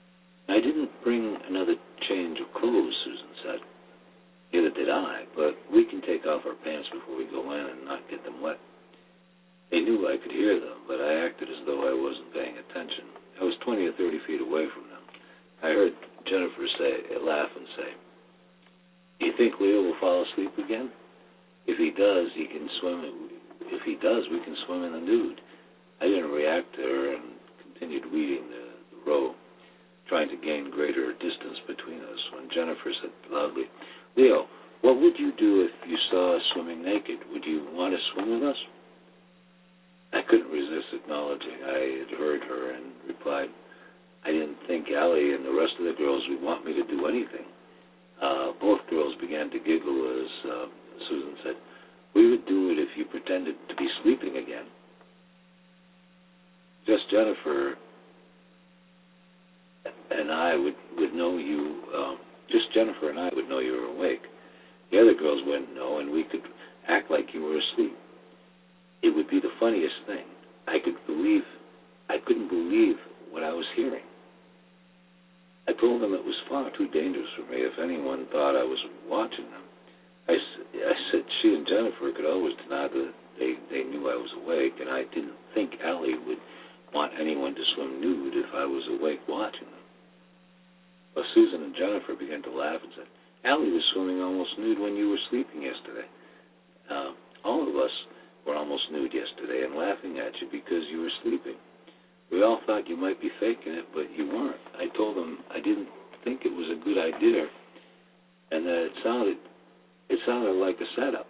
bring another change of clothes, Susan said. Neither did I, but we can take off our pants before we go in and not get them wet. They knew I could hear them, but I acted as though I wasn't paying attention. I was 20 or 30 feet away from them. I heard Jennifer laugh and say, "Do you think Leo will fall asleep again? If he does, he can swim. If he does, we can swim in the nude." I didn't react to her and continued weeding the row, trying to gain greater distance between us, when Jennifer said loudly, "Leo, what would you do if you saw us swimming naked? Would you want to swim with us?" I couldn't resist acknowledging I had heard her and replied, "I didn't think Allie and the rest of the girls would want me to do anything." Both girls began to giggle as Susan said, "We would do it if you pretended to be sleeping again. Just Jennifer and I would know you. Just Jennifer and I would know you were awake. The other girls wouldn't know, and we could act like you were asleep. It would be the funniest thing. I couldn't believe what I was hearing." I told them it was far too dangerous for me if anyone thought I was watching them. I said she and Jennifer could always deny that they knew I was awake, and I didn't think Allie would want anyone to swim nude if I was awake watching them. Well, Susan and Jennifer began to laugh and said, "Allie was swimming almost nude when you were sleeping yesterday. All of us were almost nude yesterday and laughing at you because you were sleeping. We all thought you might be faking it, but you weren't." I told them I didn't think it was a good idea and that it sounded like a setup.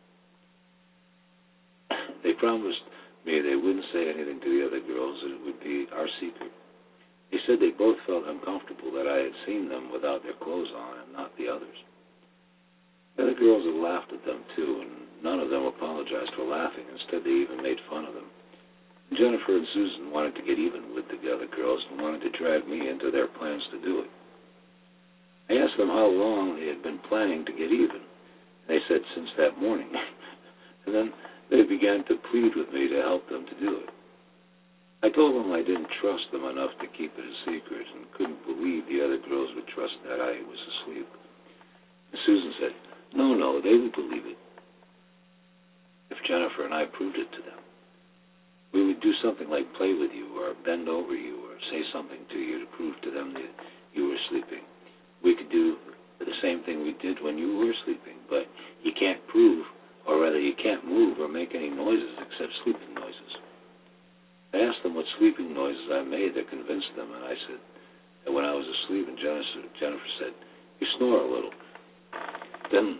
They promised me they wouldn't say anything to the other girls, and it would be our secret. They said they both felt uncomfortable that I had seen them without their clothes on and not the others. The other girls had laughed at them, too, and none of them apologized for laughing. Instead, they even made fun of them. Jennifer and Susan wanted to get even with the other girls and wanted to drag me into their plans to do it. I asked them how long they had been planning to get even. They said since that morning. And then they began to plead with me to help them to do it. I told them I didn't trust them enough to keep it a secret and couldn't believe the other girls would trust that I was asleep. And Susan said, No, they would believe it if Jennifer and I proved it to them. We would do something like play with you or bend over you or say something to you to prove to them that you were sleeping. We could do the same thing we did when you were sleeping, but you can't prove, or rather you can't move or make any noises except sleeping noises. I asked them what sleeping noises I made that convinced them, and I said that when I was asleep, and Jennifer said, "You snore a little." Then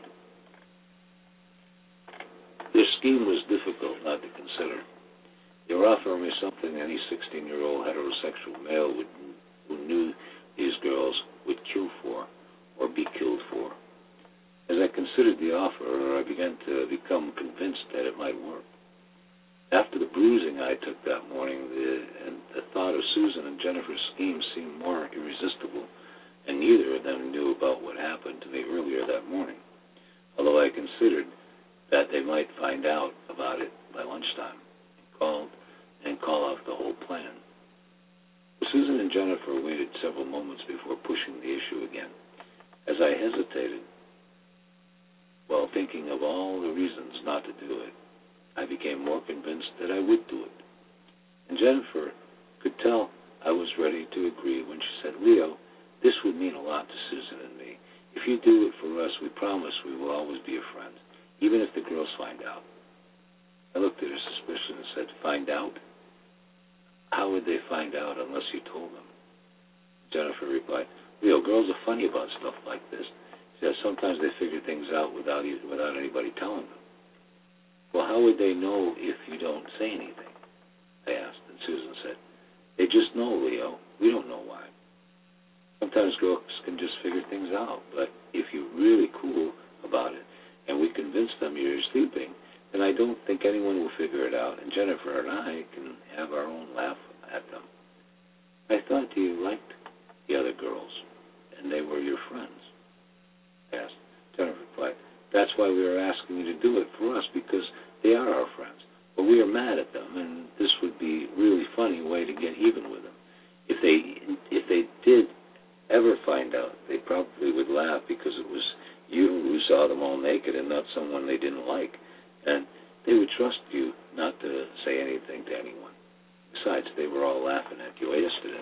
their scheme was difficult not to consider. They were offering me something any 16-year-old heterosexual male who knew these girls would kill for or be killed for. As I considered the offer, I began to become convinced that it might work. After the bruising I took that morning, the thought of Susan and Jennifer's scheme seemed more irresistible, and neither of them knew about what happened to me earlier that morning, although I considered that they might find out about it by lunchtime and call off the whole plan. Susan and Jennifer waited several moments before pushing the issue again. As I hesitated, while thinking of all the reasons not to do it, I became more convinced that I would do it. And Jennifer could tell I was ready to agree when she said, "Leo, this would mean a lot to Susan and me. If you do it for us, we promise we will always be your friends, even if the girls find out." I looked at her suspicion and said, "Find out? How would they find out unless you told them?" Jennifer replied, "Leo, girls are funny about stuff like this. She says sometimes they figure things out without anybody telling them." "Well, how would they know if you don't say anything?" I asked, and Susan said, "They just know, Leo. We don't know why. Sometimes girls can just figure things out, but if you're really cool about it and we convince them you're sleeping, then I don't think anyone will figure it out, and Jennifer and I can have our own laugh at them." "I thought you liked the other girls, and they were your friends?" I asked. Jennifer replied, "That's why we were asking you to do it for us, because they are our friends. But we are mad at them, and this would be a really funny way to get even with them. If they did ever find out, they probably would laugh because it was you who saw them all naked and not someone they didn't like. And they would trust you not to say anything to anyone. Besides, they were all laughing at you yesterday.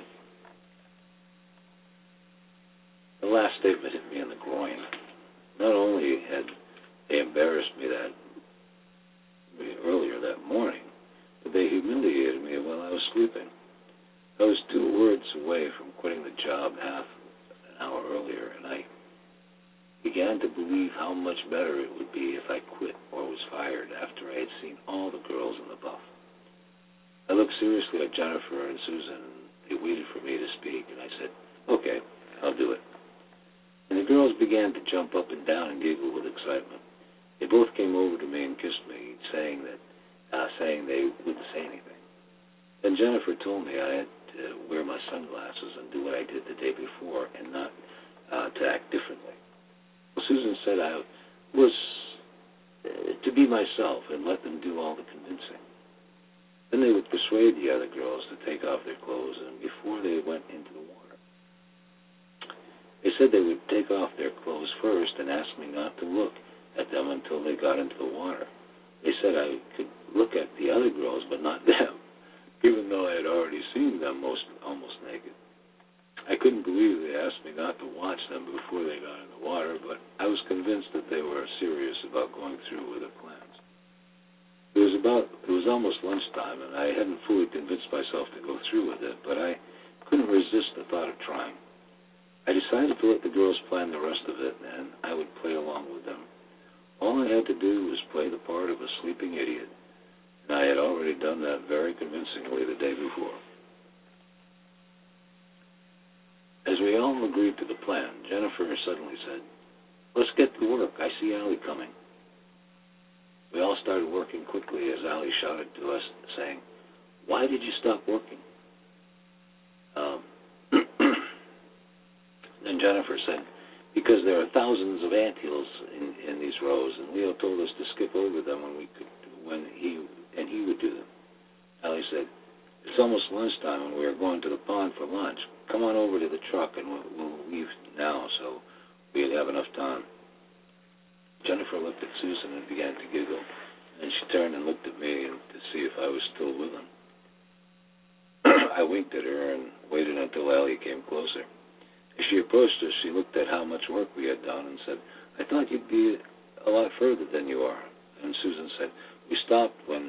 The last statement hit me in the groin. Not only had they embarrassed me earlier that morning, but they humiliated me while I was sleeping. I was 2 words away from quitting the job half an hour earlier, and I began to believe how much better it would be if I quit or was fired after I had seen all the girls in the buff. I looked seriously at Jennifer and Susan, and they waited for me to speak, and I said, "Okay, I'll do it." And the girls began to jump up and down and giggle with excitement. They both came over to me and kissed me, saying they wouldn't say anything. Then Jennifer told me I had to wear my sunglasses and do what I did the day before and not to act differently. Well, Susan said I was to be myself and let them do all the convincing. Then they would persuade the other girls to take off their clothes and before they went into the water. They said they would take off their clothes first and asked me not to look at them until they got into the water. They said I could look at the other girls but not them, even though I had already seen them almost naked. I couldn't believe they asked me not to watch them before they got in the water, but I was convinced that they were serious about going through with their plans. It was almost lunchtime, and I hadn't fully convinced myself to go through with it, but I couldn't resist the thought of trying. I decided to let the girls plan the rest of it, and I would play along with them. All I had to do was play the part of a sleeping idiot, and I had already done that very convincingly the day before. As we all agreed to the plan, Jennifer suddenly said, "Let's get to work. I see Allie coming." We all started working quickly as Allie shouted to us, saying, "Why did you stop working?" Then Jennifer said, "Because there are thousands of anthills in these rows, and Leo told us to skip over them when he would do them." Allie said, "It's almost lunchtime and we are going to the pond for lunch. Come on over to the truck and we'll leave now so we'd have enough time." Jennifer looked at Susan and began to giggle, and she turned and looked at me to see if I was still with them. I winked at her and waited until Allie came closer. As she approached us, she looked at how much work we had done and said, "I thought you'd be a lot further than you are." And Susan said, We stopped when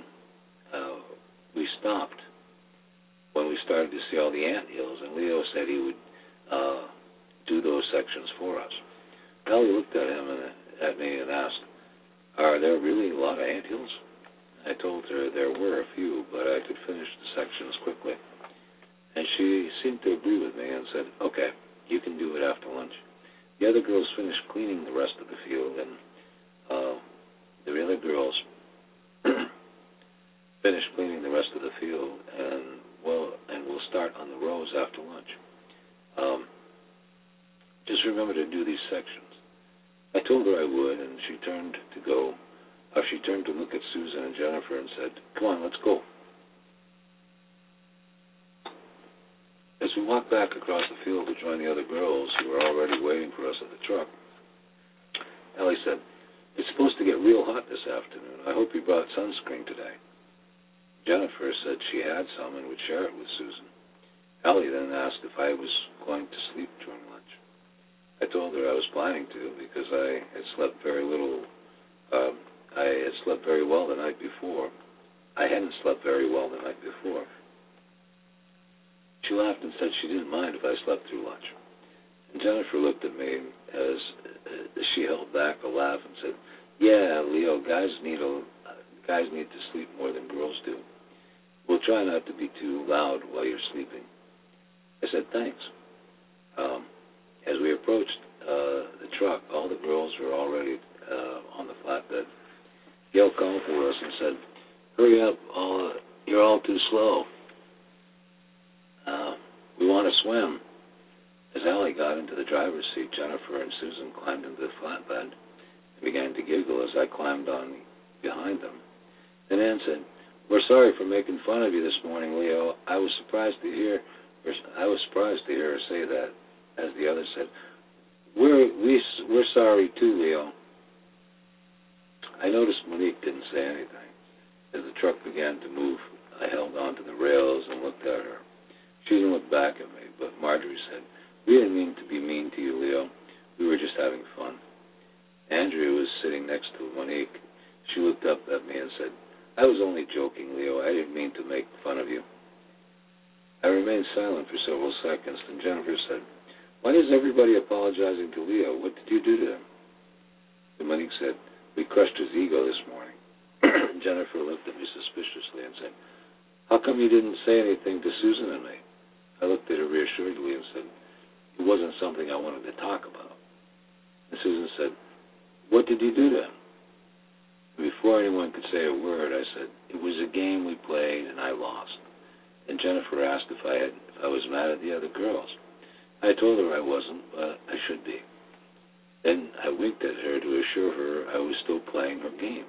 we started to see all the anthills, and Leo said he would do those sections for us." Allie looked at him at me and asked, "Are there really a lot of anthills?" I told her there were a few, but I could finish the sections quickly. And she seemed to agree with me and said, "Okay, you can do it after lunch." The other girls finished cleaning the rest of the field, and the other girls finished cleaning the rest of the field, and we'll start on the rows after lunch. Just remember to do these sections. I told her I would, and she turned to look at Susan and Jennifer and said, "Come on, let's go." As we walked back across the field to join the other girls who were already waiting for us at the truck, Allie said, "It's supposed to get real hot this afternoon. I hope you brought sunscreen today." Jennifer said she had some and would share it with Susan. Allie then asked if I was going to sleep during lunch. I told her I was planning to because I had slept very little. I had slept very well the night before. I hadn't slept very well the night before. She laughed and said she didn't mind if I slept through lunch. And Jennifer looked at me as she held back a laugh and said, "Yeah, Leo, guys need to sleep more than girls do. We'll try not to be too loud while you're sleeping." I said, "Thanks." As we approached the truck, all the girls were already on the flatbed. Gail called for us and said, "Hurry up, you're all too slow. We want to swim." As Allie got into the driver's seat, Jennifer and Susan climbed into the flatbed and began to giggle as I climbed on behind them. Then Ann said, "We're sorry for making fun of you this morning, Leo. I was surprised to hear her say that as the other Marjorie said, "We didn't mean to be mean to you, Leo. We were just having fun." Andrea was sitting next to Monique. She looked up at me and said, "I was only joking, Leo. I didn't mean to make fun of you." I remained silent for several seconds, and Jennifer said, "Why is everybody apologizing to Leo? What did you do to him?" And Monique said, "We crushed his ego this morning." Jennifer looked at me suspiciously and said, "How come you didn't say anything to Susan and me?" I looked at her reassuringly and said, "It wasn't something I wanted to talk about." And Susan said, "What did you do to him?" Before anyone could say a word, I said, "It was a game we played, and I lost." And Jennifer asked if I was mad at the other girls. I told her I wasn't, but I should be. Then I winked at her to assure her I was still playing her game.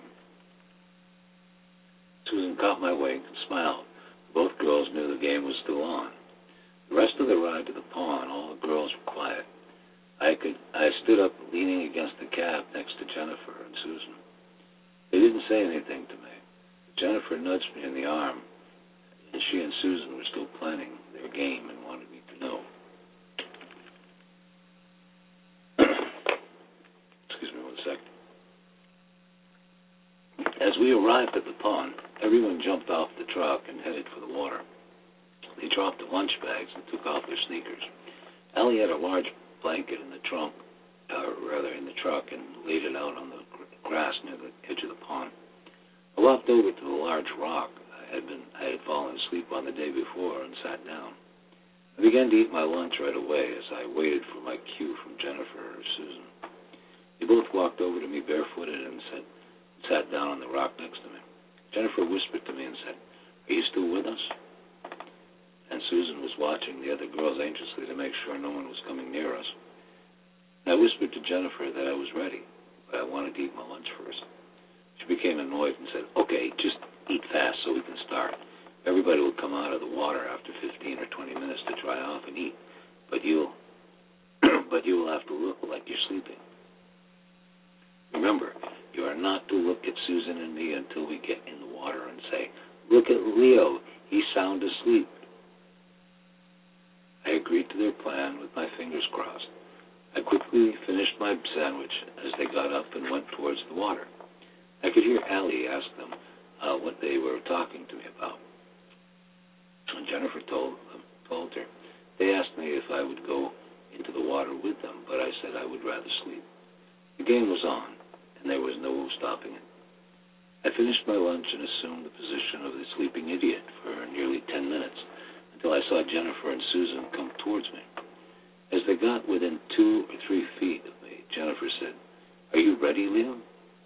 Susan caught my wink and smiled. Both girls knew the game was still on. The rest of the ride to the pond, all the girls were quiet. I stood up leaning against the cab next to Jennifer and Susan. They didn't say anything to me. Jennifer nudged me in the arm, and she and Susan were still planning their game and wanted me to know. Excuse me 1 second. As we arrived at the pond, everyone jumped off the truck and headed for the water. They dropped their lunch bags and took off their sneakers. Allie had a large blanket in the truck, and laid it out on the grass near the edge of the pond. I walked over to the large rock I had fallen asleep on the day before and sat down. I began to eat my lunch right away as I waited for my cue from Jennifer or Susan. They both walked over to me barefooted and sat down on the rock next to me. Jennifer whispered to me and said, "Are you still with us?" And Susan was watching the other girls anxiously to make sure no one was coming near us. And I whispered to Jennifer that I was ready, but I wanted to eat my lunch first. She became annoyed and said, "Okay, just eat fast so we can start. Everybody will come out of the water after 15 or 20 minutes to dry off and eat, but you will have to look like you're sleeping. Remember, you are not to look at Susan and me until we get in the water and say, 'Look at Leo, he's sound asleep.'" I agreed to their plan with my fingers crossed. I quickly finished my sandwich as they got up and went towards the water. I could hear Allie ask them what they were talking to me about. When Jennifer told her, they asked me if I would go into the water with them, but I said I would rather sleep. The game was on, and there was no stopping it. I finished my lunch and assumed the position of the sleeping idiot for nearly 10 minutes, until I saw Jennifer and Susan come towards me. As they got within 2 or 3 feet of me, Jennifer said, "Are you ready, Leo?"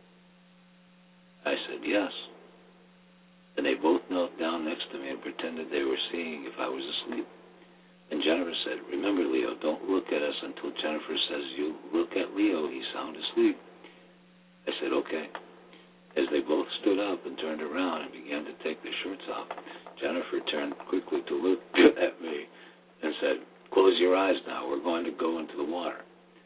I said, "Yes." Then they both knelt down next to me and pretended they were seeing if I was asleep. And Jennifer said, "Remember, Leo, don't look at us until Jennifer says you look at Leo, he's sound asleep." I said, "Okay." As they both stood up and turned around and began to take their shirts off, Jennifer turned quickly to look at me and said, "Close your eyes now, we're going to go into the water."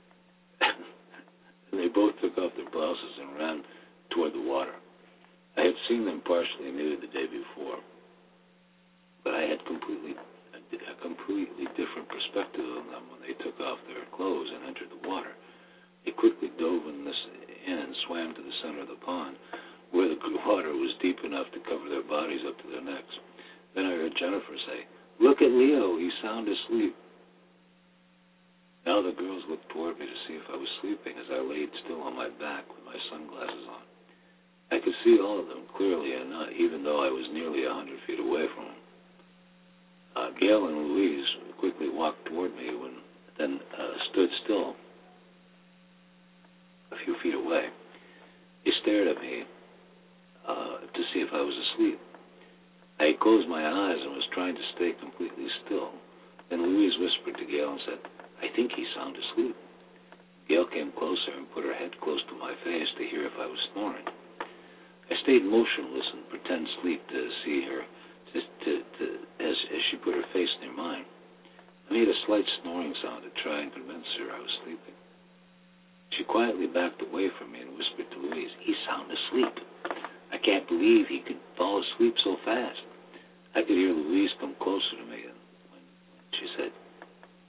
And they both took off their blouses and ran toward the water. I had seen them partially nude the day before, but I had a completely different perspective of them when they took off their clothes and entered the water. They quickly dove in and swam to the center of the pond, where the water was deep enough to cover their bodies up to their necks. Then I heard Jennifer say, "Look at Leo, he's sound asleep." Now the girls looked toward me to see if I was sleeping as I laid still on my back with my sunglasses on. I could see all of them clearly, and even though I was nearly 100 feet away from them. Gail and Louise quickly walked toward me, then stood still a few feet away. They stared at me to see if I was asleep. I had closed my eyes and was trying to stay completely still. Then Louise whispered to Gail and said, "I think he's sound asleep." Gail came closer and put her head close to my face to hear if I was snoring. I stayed motionless in pretend sleep to see her, as she put her face near mine. I made a slight snoring sound to try and convince her I was sleeping. She quietly backed away from me and whispered to Louise, "He's sound asleep. I can't believe he could fall asleep so fast." I could hear Louise come closer to me, and when she said,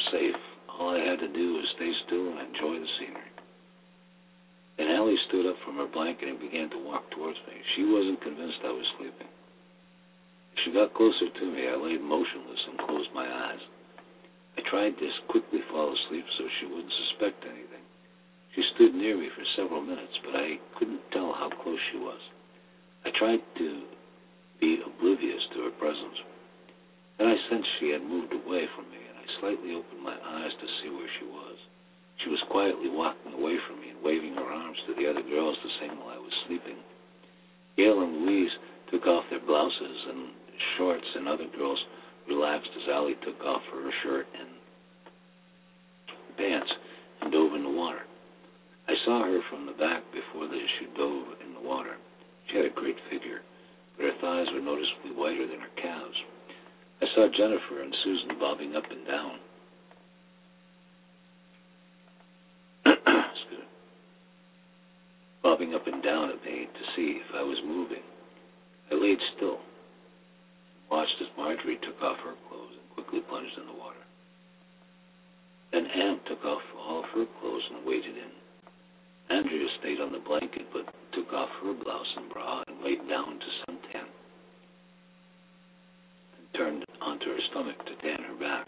safe. All I had to do was stay still and enjoy the scenery. Then Allie stood up from her blanket and began to walk towards me. She wasn't convinced I was sleeping. As she got closer to me, I laid motionless and closed my eyes. I tried to quickly fall asleep so she wouldn't suspect anything. She stood near me for several minutes, but I couldn't tell how close she was. I tried to be oblivious to her presence. Then I sensed she had moved away from me, and I slightly opened my eyes to see where she was. She was quietly walking away from me and waving her arms to the other girls to signal I was sleeping. Gail and Louise took off their blouses and shorts, and other girls relaxed as Allie took off her shirt and pants and dove in the water. I saw her from the back before she dove in the water. She had a great figure, but her thighs were noticeably whiter than her calves. I saw Jennifer and Susan bobbing up and down. Bobbing up and down at me to see if I was moving. I laid still, watched as Marjorie took off her clothes and quickly plunged in the water. Then Anne took off all of her clothes and waded in. Andrea stayed on the blanket but took off her blouse and bra and laid down to suntan and turned onto her stomach to tan her back.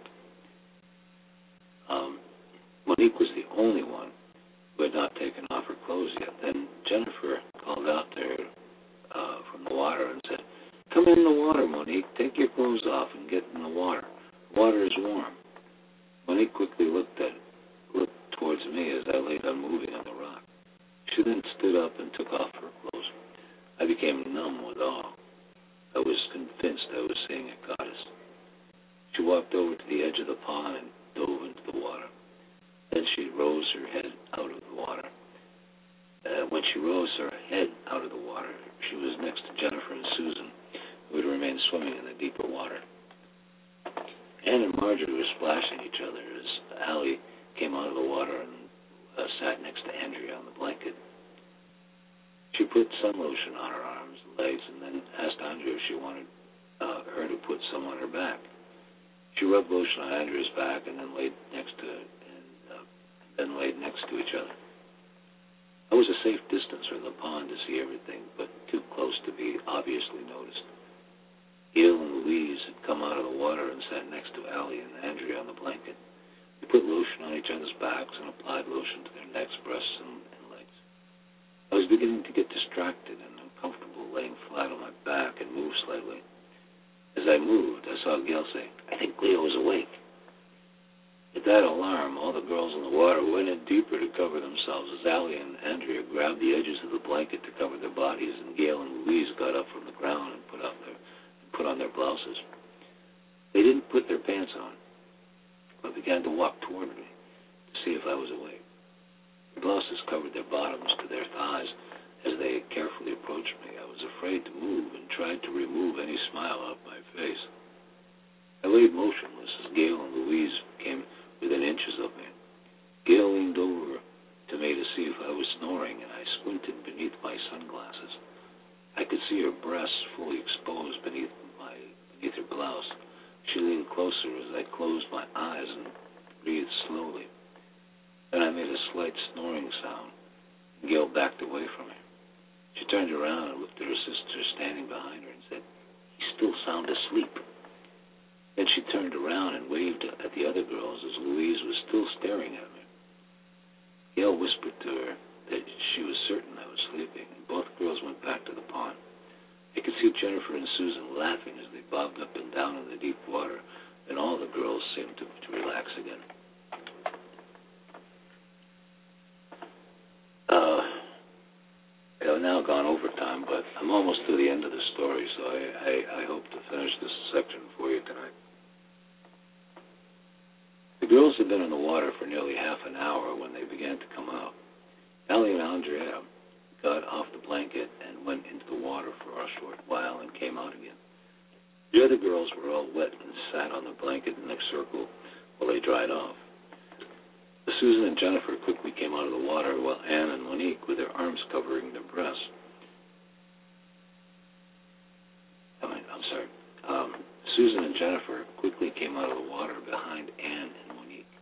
Monique was the only one who had not taken off her clothes yet. Then Jennifer called out to her from the water and said, "Come in the water, Monique. Take your clothes off and get in the water. The water is warm." Monique quickly looked towards me as I laid unmoving on the rock. She then stood up and took off her clothes. I became numb with awe. I was convinced I was seeing a goddess. She walked over to the edge of the pond and dove into the water. Then she rose her head out of the water. When she rose her head out of the water, she was next to Jennifer and Susan, who had remained swimming in the deeper water. Anne and Marjorie were splashing each other as Allie came out of the water and sat next to Andrea on the blanket. She put sun lotion on her arms and legs and then asked Andrea if she wanted her to put some on her back. She rubbed lotion on Andrea's back and then laid next to each other. I was a safe distance from the pond to see everything, but too close to be obviously noticed. Gail and Louise had come out of the water and sat next to Allie and Andrea on the blanket. They put lotion on each other's backs and applied lotion to their necks, breasts, and legs. I was beginning to get distracted and uncomfortable, laying flat on my back and moved slightly. As I moved, I saw Gail say, "I think Leo is awake." At that alarm, all the girls in the water went in deeper to cover themselves as Allie and Andrea grabbed the edges of the blanket to cover their bodies, and Gail and Louise got up from the ground and put on their blouses. They didn't put their pants on, but began to walk toward me to see if I was awake. Their blouses covered their bottoms to their thighs. As they carefully approached me, I was afraid to move and tried to remove any smile off my face. I laid motionless as Gail and Louise came within inches of me. Gail leaned over to me to see if I was snoring, and I squinted beneath my sunglasses. I could see her breasts fully exposed beneath her blouse. She leaned closer as I closed my eyes and breathed slowly. Then I made a slight snoring sound, and Gail backed away from me. She turned around and looked at her sister standing behind her and said, "He's still sound asleep." Then she turned around and waved at the other girls as Louise was still staring at me. Gail whispered to her that she was certain I was sleeping, and both girls went back to the pond. I could see Jennifer and Susan laughing as they bobbed up and down in the deep water, and all the girls seemed to relax again. I've now gone over time, but I'm almost to the end of the story, so I hope to finish this section for you tonight. The girls had been in the water for nearly half an hour when they began to come out. Allie and Andrea got off the blanket and went into the water for a short while and came out again. The other girls were all wet and sat on the blanket in a circle while they dried off. Susan and Jennifer quickly came out of the water, while Anne and Monique, with their arms covering their breasts. Susan and Jennifer quickly came out of the water behind Anne and Monique.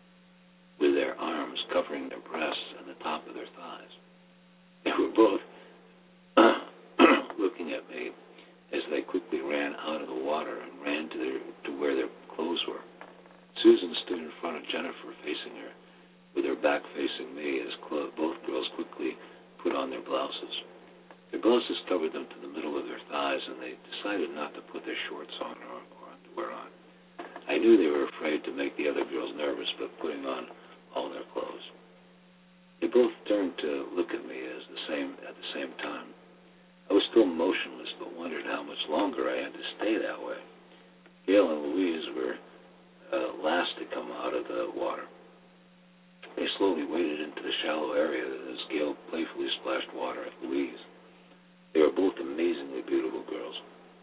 covering their breasts and the top of their thighs. They were both looking at me as they quickly ran out of the water and ran to where their clothes were. Susan stood in front of Jennifer, facing her, with her back facing me, as both girls quickly put on their blouses. Their blouses covered them to the middle of their thighs, and they decided not to put their shorts on or underwear on. I knew they were afraid to make the other girls nervous by putting on all their clothes. They both turned to look at me at the same time. I was still motionless, but wondered how much longer I had to stay that way. Gail and Louise were last to come out of the water. They slowly waded into the shallow area as Gail playfully splashed water at Louise. They were both amazingly beautiful girls.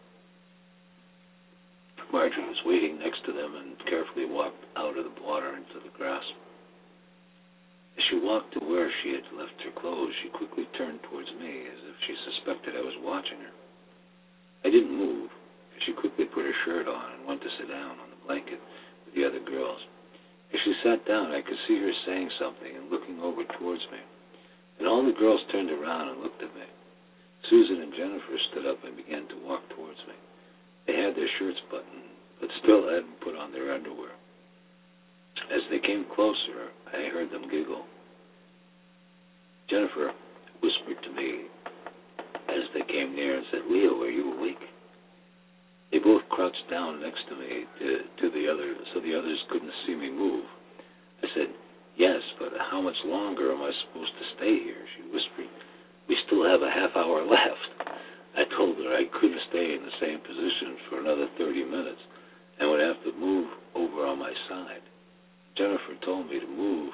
Marjorie was waiting next to them and carefully walked out of the water into the grass. As she walked to where she had left her clothes, she quickly turned towards me as if she suspected I was watching her. I didn't move, and she quickly put her shirt on and went to sit down on the blanket with the other girls. As she sat down, I could see her saying something and looking over towards me. And all the girls turned around and looked at me. Susan and Jennifer stood up and began to walk towards me. They had their shirts buttoned, but still hadn't put on their underwear. As they came closer, I heard them giggle. Jennifer whispered to me as they came near and said, "Leo, are you awake?" They both crouched down next to me to the others, so the others couldn't see me move. I said, "Yes, but how much longer am I supposed to stay here?" She whispered, "We still have a half hour left." I told her I couldn't stay in the same position for another 30 minutes and would have to move over on my side. Jennifer told me to move,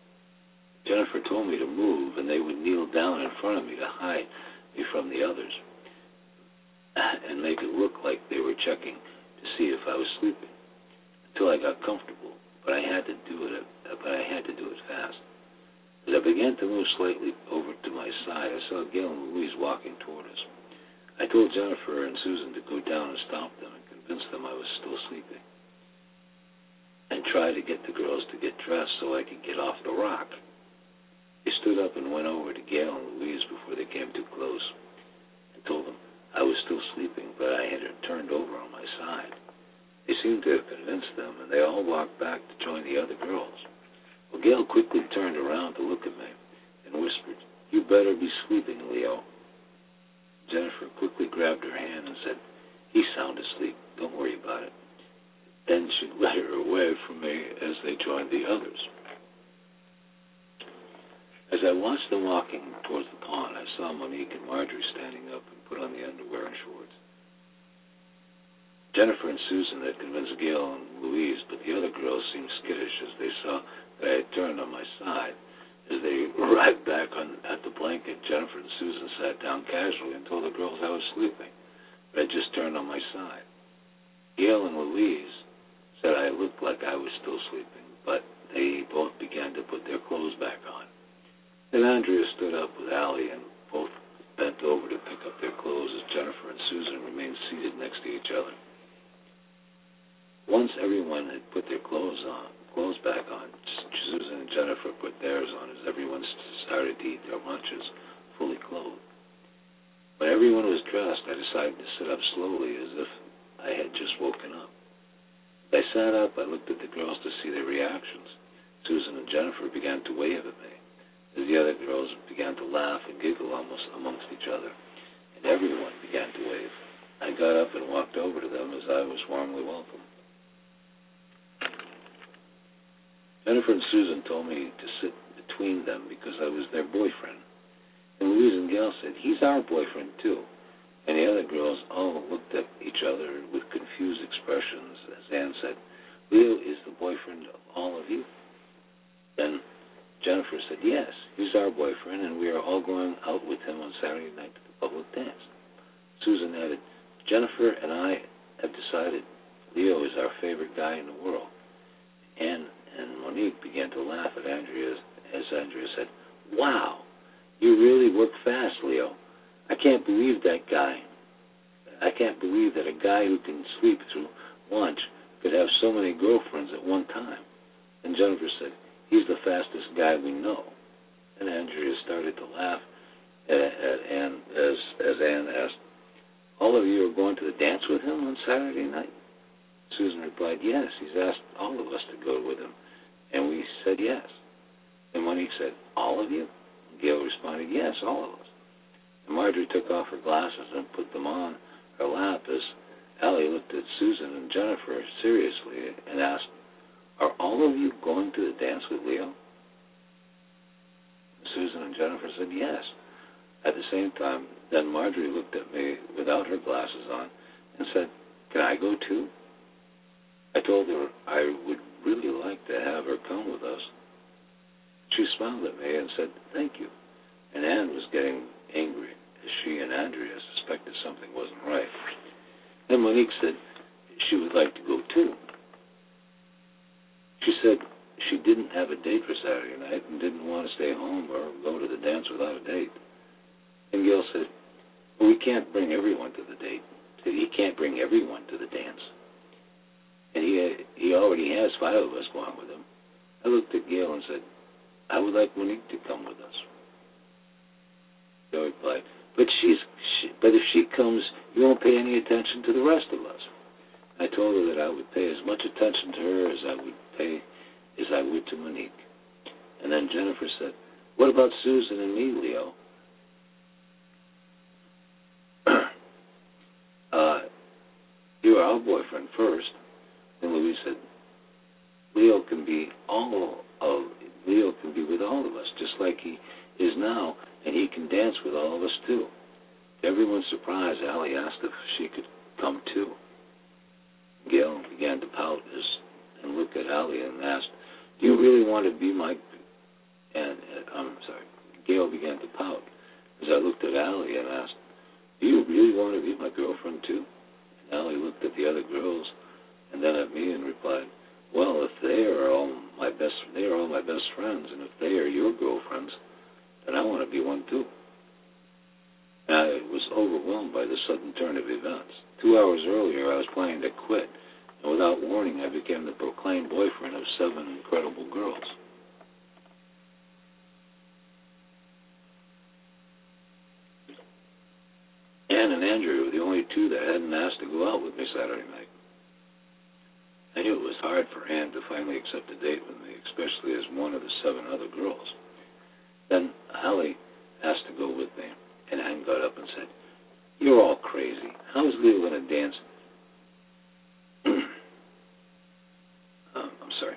and they would kneel down in front of me to hide me from the others and make it look like they were checking to see if I was sleeping until I got comfortable. But I had to do it fast. As I began to move slightly over to my side, I saw Gail and Louise walking toward us. I told Jennifer and Susan to go down and stop them and convince them I was still sleeping, and try to get the girls to get dressed so I could get off the rock. They stood up and went over to Gail and Louise before they came too close. I told them I was still sleeping, but I had turned over on my side. They seemed to have convinced them, and they all walked back to join the other girls. Well, Gail quickly turned around to look at me and whispered, "You better be sleeping, Leo." Jennifer quickly grabbed her hand and said, "He's sound asleep. Don't worry about it." Then she led her away from me as they joined the others. As I watched them walking towards the pond, I saw Monique and Marjorie standing up and put on the underwear and shorts. Jennifer and Susan had convinced Gail and Louise, but the other girls seemed skittish as they saw that I had turned on my side. As they arrived back at the blanket, Jennifer and Susan sat down casually and told the girls I was sleeping, but I just turned on my side. Gail and Louise said I looked like I was still sleeping, but they both began to put their clothes back on. Then Andrea stood up with Allie, and both bent over to pick up their clothes as Jennifer and Susan remained seated next to each other. Once everyone had put their clothes back on, Susan and Jennifer put theirs on as everyone started to eat their lunches fully clothed. When everyone was dressed, I decided to sit up slowly as if I had just woken up. As I sat up, I looked at the girls to see their reactions. Susan and Jennifer began to wave at me, as the other girls began to laugh and giggle almost amongst each other, and everyone began to wave. I got up and walked over to them as I was warmly welcomed. Jennifer and Susan told me to sit between them because I was their boyfriend. And Louise and Gail said, "He's our boyfriend, too." And the other girls all looked at each other with confused expressions as Anne said, "Leo is the boyfriend of all of you?" Then Jennifer said, "Yes, he's our boyfriend, and we are all going out with him on Saturday night to the public dance." Susan added, "Jennifer and I have decided Leo is our favorite guy in the world." And Monique began to laugh at Andrea as Andrea said, "Wow, you really work fast, Leo. I can't believe that a guy who can sleep through lunch could have so many girlfriends at one time." And Jennifer said, He's the fastest guy we know. And Andrea started to laugh at Anne as Anne asked, all of you are going to the dance with him on Saturday night? Susan replied, yes, he's asked all of us to go with him. And we said yes. And Monique said, all of you? Gail responded, yes, all of us. And Marjorie took off her glasses and put them on her lap as Allie looked at Susan and Jennifer seriously and asked, are all of you going to the dance with Leo? Susan and Jennifer said yes. At the same time, then Marjorie looked at me without her glasses on and said, can I go too? I told her I would really like to have her come with us. She smiled at me and said, thank you. And Anne was getting angry as she and Andrea suspected something wasn't right. Then Monique said she would like to go too. She said she didn't have a date for Saturday night and didn't want to stay home or go to the dance without a date. And Gail said, well, we can't bring everyone to the date. He can't bring everyone to the dance. And he already has 5 of us going with him. I looked at Gail and said, I would like Monique to come with us. Gail replied, but if she comes, you won't pay any attention to the rest of us. I told her that I would pay as much attention to her as I would to Monique. And then Jennifer said, what about Susan and me, Leo? You're our boyfriend first. And Louise said, Leo can be with all of us, just like he is now, and he can dance with all of us too. To everyone's surprise, Allie asked if she could come too. Gail began to pout and look at Allie and asked, do you really want to be my... Gail began to pout as I looked at Allie and asked, do you really want to be my girlfriend too? And Allie looked at the other girls and then at me and replied, well, if they are all my best friends, and if they are your girlfriends, then I want to be one too. And I was overwhelmed by the sudden turn of events. 2 hours earlier, I was planning to quit, and without warning, I became the proclaimed boyfriend of 7 incredible girls. Anne and Andrew were the only 2 that hadn't asked to go out with me Saturday night. I knew it was hard for Anne to finally accept a date with me, especially as one of the 7 other girls. Then Allie asked to go with me, and Anne got up and said, you're all crazy. How is Leo going to dance? I'm sorry.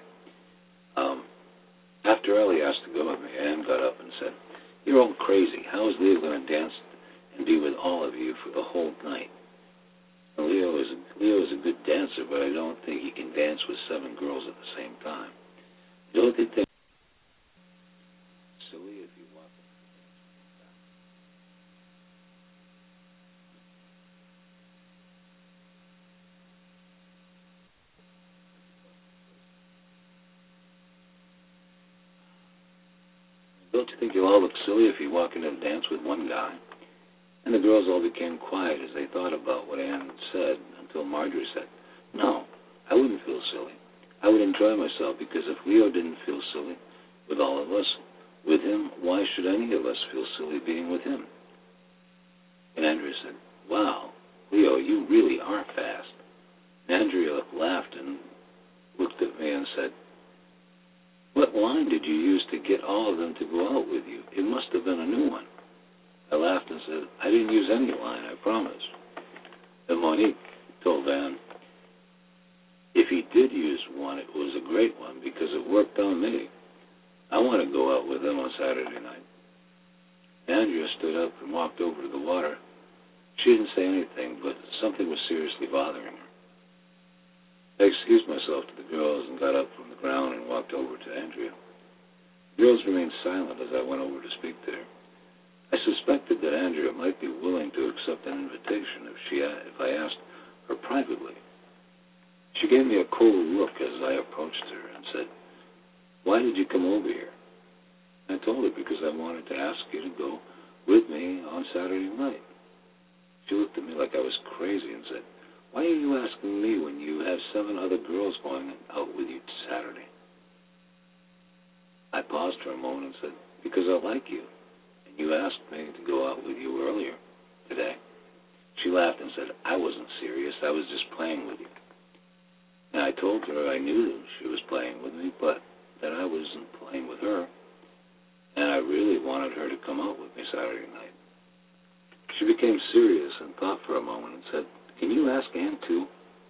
After Allie asked to go with me, Anne got up and said, you're all crazy. How is Leo going to dance and be with all of you for the whole night? And Leo is a good dancer, but I don't think he can dance with 7 girls at the same time. Don't they think it's silly if you want them? Don't you think you'll all look silly if you walk into a dance with one guy? And the girls all became quiet as they thought about what Anne said until Marjorie said, no, I wouldn't feel silly. I would enjoy myself because if Leo didn't feel silly with all of us, with him, why should any of us feel silly being with him? And Andrea said, wow, Leo, you really are fast. And Andrea laughed and looked at me and said, what line did you use to get all of them to go out with you? It must have been a new one. I laughed and said, I didn't use any line, I promise. And Monique told Anne, if he did use one, it was a great one because it worked on me. I want to go out with him on Saturday night. Andrea stood up and walked over to the water. She didn't say anything, but something was seriously bothering her. I excused myself to the girls and got up from the ground and walked over to Andrea. The girls remained silent as I went over to speak to her. I suspected that Andrea might be willing to accept an invitation if I asked her privately. She gave me a cold look as I approached her and said, why did you come over here? I told her because I wanted to ask you to go with me on Saturday night. She looked at me like I was crazy and said, why are you asking me when you have 7 other girls going out with you Saturday? said, because I like you, and you asked me to go out with you earlier today. She laughed and said, I wasn't serious. I was just playing with you. And I told her I knew she was playing with me, but that I wasn't playing with her, and I really wanted her to come out with me Saturday night. She became serious and thought for a moment and said, can you ask Ann too?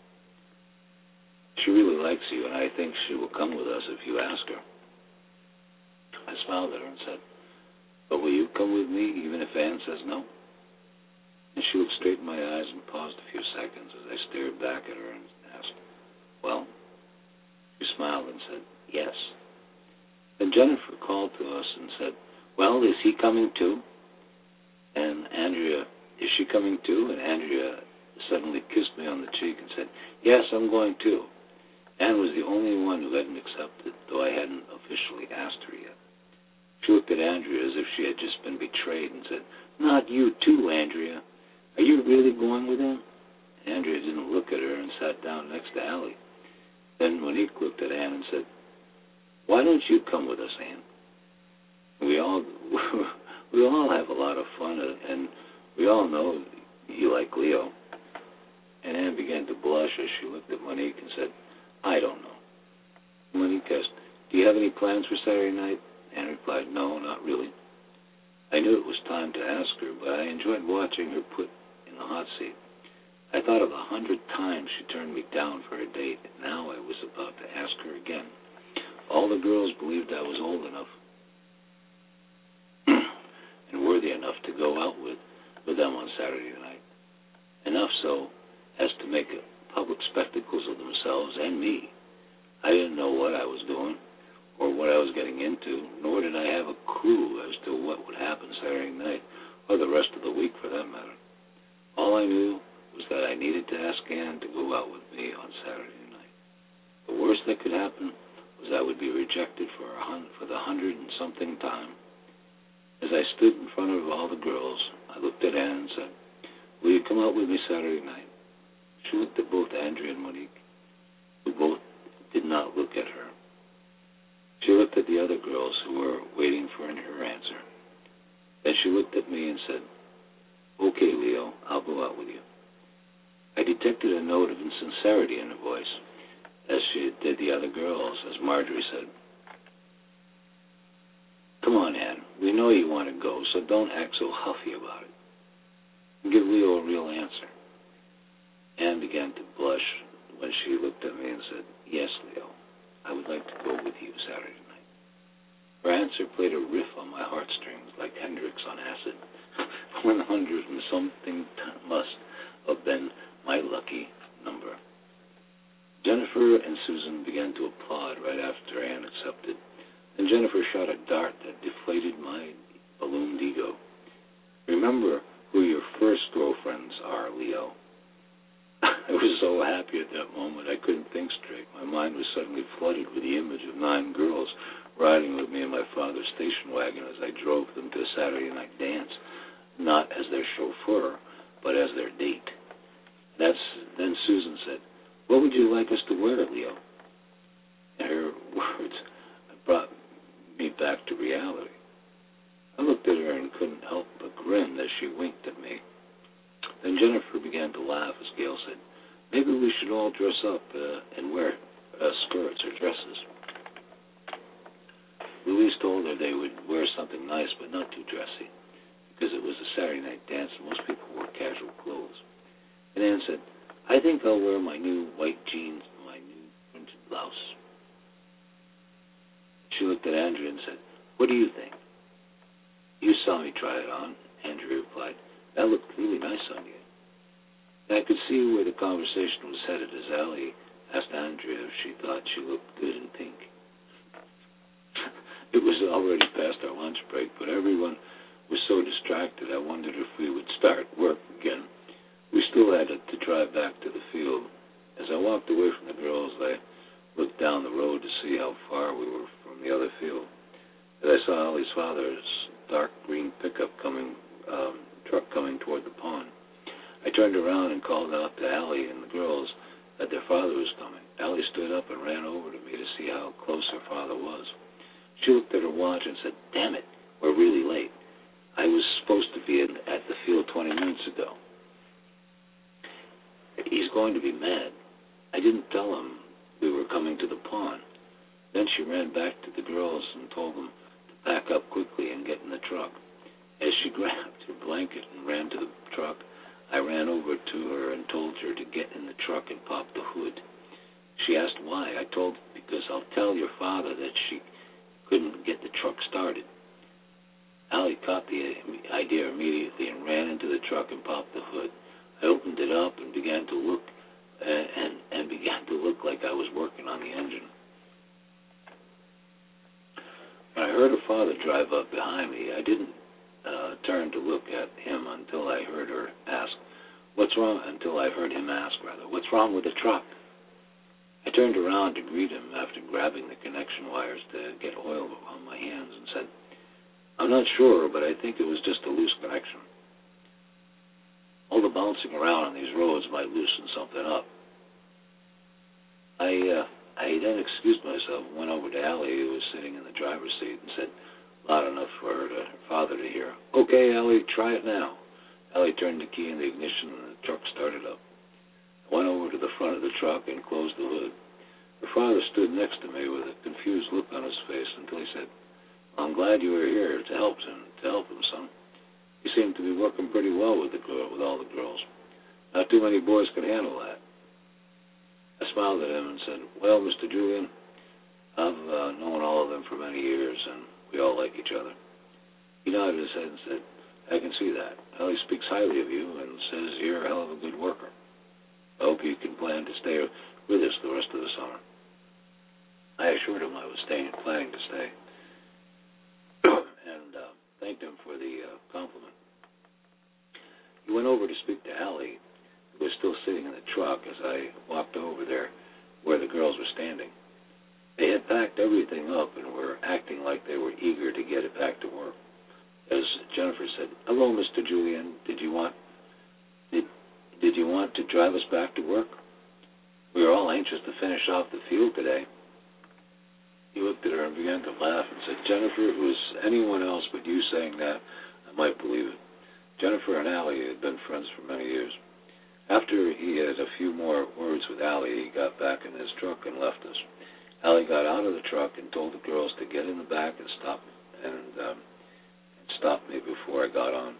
She really likes you, and I think she will come with us if you ask her. I smiled at her and said, but will you come with me even if Ann says no? And she looked straight in my eyes and paused a few seconds as I stared back at her and asked, well? She smiled and said, yes. Then Jennifer called to us and said, well, is he coming too? And Andrea, is she coming too? And Andrea suddenly kissed me on the cheek and said, yes, I'm going too. Ann was the only one who hadn't accepted, though I hadn't officially asked her yet. She looked at Andrea as if she had just been betrayed and said, not you too, Andrea. Are you really going with him? Andrea didn't look at her and sat down next to Allie. Then Monique looked at Ann and said, why don't you come with us, Ann? We all have a lot of fun, and we all know you like Leo. And Ann began to blush as she looked at Monique and said, I don't know. Monique asked, do you have any plans for Saturday night? Ann replied, no, not really. I knew it was time to ask her, but I enjoyed watching her put in the hot seat. I thought of 100 times she turned me down for a date, and now I was about to ask her again. All the girls believed I was old enough and worthy enough to go out with them on Saturday night. Enough so as to make public spectacles of themselves and me. I didn't know what I was doing or what I was getting into, nor did I have a clue as to what would happen Saturday night or the rest of the week for that matter. All I knew was that I needed to ask Ann to go out with me on Saturday night. The worst that could happen was I would be rejected for the 100-and-something time. As I stood in front of all the girls, I looked at Ann and said, will you come out with me Saturday night? She looked at both Andrea and Monique, who both did not look at her. She looked at the other girls who were waiting for her answer. Then she looked at me and said, okay, Leo, I'll go out with you. I detected a note of insincerity in her voice, as she did the other girls, as Marjorie said, come on, Ann, we know you want to go, so don't act so huffy about it. Give Leo a real answer. Ann began to blush when she looked at me and said, yes, Leo, I would like to go with you Saturday night. Her answer played a riff on my heartstrings like Hendrix on acid. 100-and-something must have been my lucky number. Jennifer and Susan began to applaud right after Ann accepted, and Jennifer shot a dart that deflated my ballooned ego. Remember who your first girlfriends are, Leo. I was so happy at that moment I couldn't think straight. My mind was suddenly flooded with the image of 9 girls riding with me in my father's station wagon as I drove them to a Saturday night dance, not as their chauffeur, but as their date. Then Susan said, what would you like us to wear, Leo? And her words brought me back to reality. I looked at her and couldn't help but grin as she winked at me. Then Jennifer began to laugh as Gail said, maybe we should all dress up and wear skirts or dresses. Louise told her they would wear something nice but not too dressy, because it was a Saturday night dance and most people wore casual clothes. And Ann said, I think I'll wear my new white jeans and my new printed blouse. She looked at Andrea and said, what do you think? You saw me try it on, Andrea replied. That looked really nice on you. And I could see where the conversation was headed as Allie asked Andrea if she thought she looked good in pink. It was already past our lunch break, but everyone was so distracted I wondered if we would start work again. We still had to drive back to the field. As I walked away from the girls, I looked down the road to see how far we were from the other field. As I saw Allie's father's dark green pickup truck coming toward the pond. I turned around and called out to Allie and the girls that their father was coming. Allie stood up and ran over to me to see how close her father was. She looked at her watch watch and said, "Damn it, we're really late. I was supposed to be at the field 20 minutes ago." He's going to be mad. I didn't tell him we were coming to the pond. Then she ran back to the girls and told them to pack up quickly and get in the truck. As she grabbed her blanket and ran to the truck, I ran over to her and told her to get in the truck and pop the hood. She asked why. I told her, "Because I'll tell your father that she couldn't get the truck started." Allie caught the idea immediately and ran into the truck and popped the hood. I opened it up and began to look and began to look like I was working on the engine. When I heard her father drive up behind me, I didn't turn to look at him until I heard him ask, "What's wrong?" "What's wrong with the truck?" I turned around to greet him after grabbing the connection wires to get oil on my hands and said, "I'm not sure, but I think it was just a loose connection. All the bouncing around on these roads might loosen something up." I then excused myself and went over to Allie, who was sitting in the driver's seat, and said, loud enough for her father to hear, "Okay, Allie, try it now." Allie turned the key in the ignition and the truck started up. I went over to the front of the truck and closed the hood. Her father stood next to me with a confused look on his face until he said, "I'm glad you were here to help him, son. He seemed to be working pretty well with all the girls. Not too many boys could handle that." I smiled at him and said, "Well, Mr. Julian, I've known all of them for many years, and we all like each other." He nodded his head and said, "I can see that. Allie speaks highly of you and says you're a hell of a good worker. I hope you can plan to stay with us the rest of the summer." I assured him I was planning to stay, and thanked him for the compliment. He went over to speak to Allie, who was still sitting in the truck, as I walked over there where the girls were standing. They had packed everything up and were acting like they were eager to get it back to work. As Jennifer said, "Hello, Mr. Julian. Did you want to drive us back to work? We are all anxious to finish off the field today." He looked at her and began to laugh and said, "Jennifer, if it was anyone else but you saying that, I might believe it." Jennifer and Allie had been friends for many years. After he had a few more words with Allie, he got back in his truck and left us. Allie got out of the truck and told the girls to get in the back and stop me before I got on.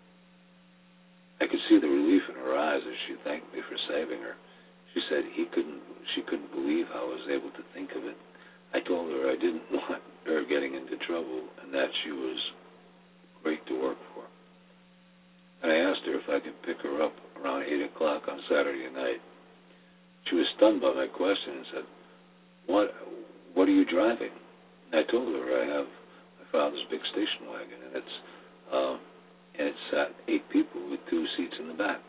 I could see the relief in her eyes as she thanked me for saving her. She said she couldn't believe how I was able to think of it. I told her I didn't want her getting into trouble and that she was great to work for. And I asked her if I could pick her up around 8 o'clock on Saturday night. She was stunned by my question and said, What are you driving?" And I told her I have my father's big station wagon, and it sat 8 people with 2 seats in the back.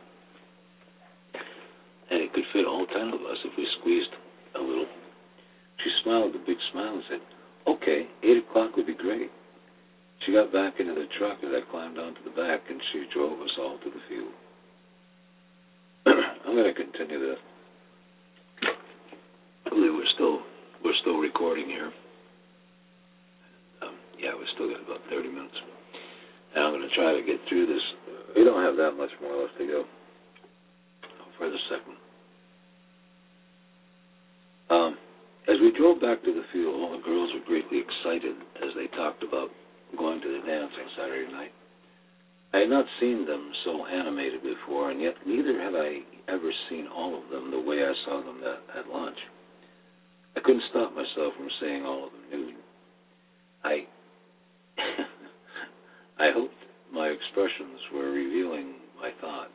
And it could fit all 10 of us if we squeezed a little. She smiled a big smile and said, "Okay, 8 o'clock would be great." She got back into the truck as I climbed onto the back, and she drove us all to the field. I'm going to continue this. I believe we're still recording here. We still got about 30 minutes. And I'm going to try to get through this. We don't have that much more left to go for the second. As we drove back to the field, all the girls were greatly excited as they talked about going to the dancing Saturday night. I had not seen them so animated before, and yet neither had I ever seen all of them the way I saw them at lunch. I couldn't stop myself from saying all of them nude. I hoped my expressions weren't revealing my thoughts.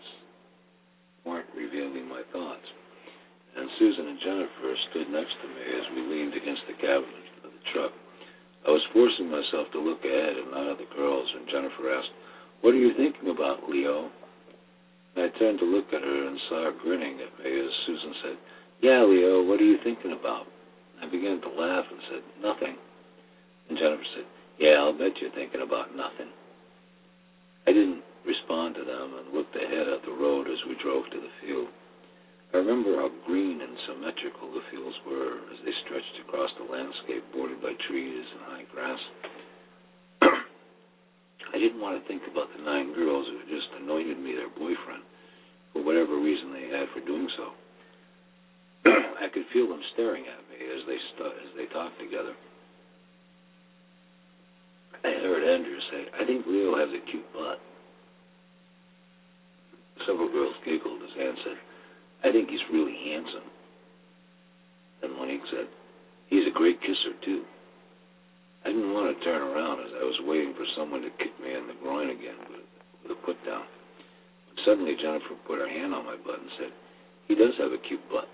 And Susan and Jennifer stood next to me as we leaned against the cabinet of the truck. I was forcing myself to look ahead and not at the girls, and Jennifer asked, "What are you thinking about, Leo?" And I turned to look at her and saw her grinning at me as Susan said, "Yeah, Leo, what are you thinking about?" I began to laugh and said, "Nothing." And Jennifer said, "Yeah, I'll bet you're thinking about nothing." I didn't respond to them and looked ahead at the road as we drove to the field. I remember how green and symmetrical the fields were as they stretched across the landscape bordered by trees and high grass. didn't want to think about the 9 girls who had just anointed me their boyfriend for whatever reason they had for doing so. I could feel them staring at me as they talked together. I heard Andrew say, "I think Leo has a cute butt." Several girls giggled as Ann said, "I think he's really handsome." Then Monique said, "He's a great kisser, too." I didn't want to turn around as I was waiting for someone to kick me in the groin again with a put down. But suddenly Jennifer put her hand on my butt and said, "He does have a cute butt."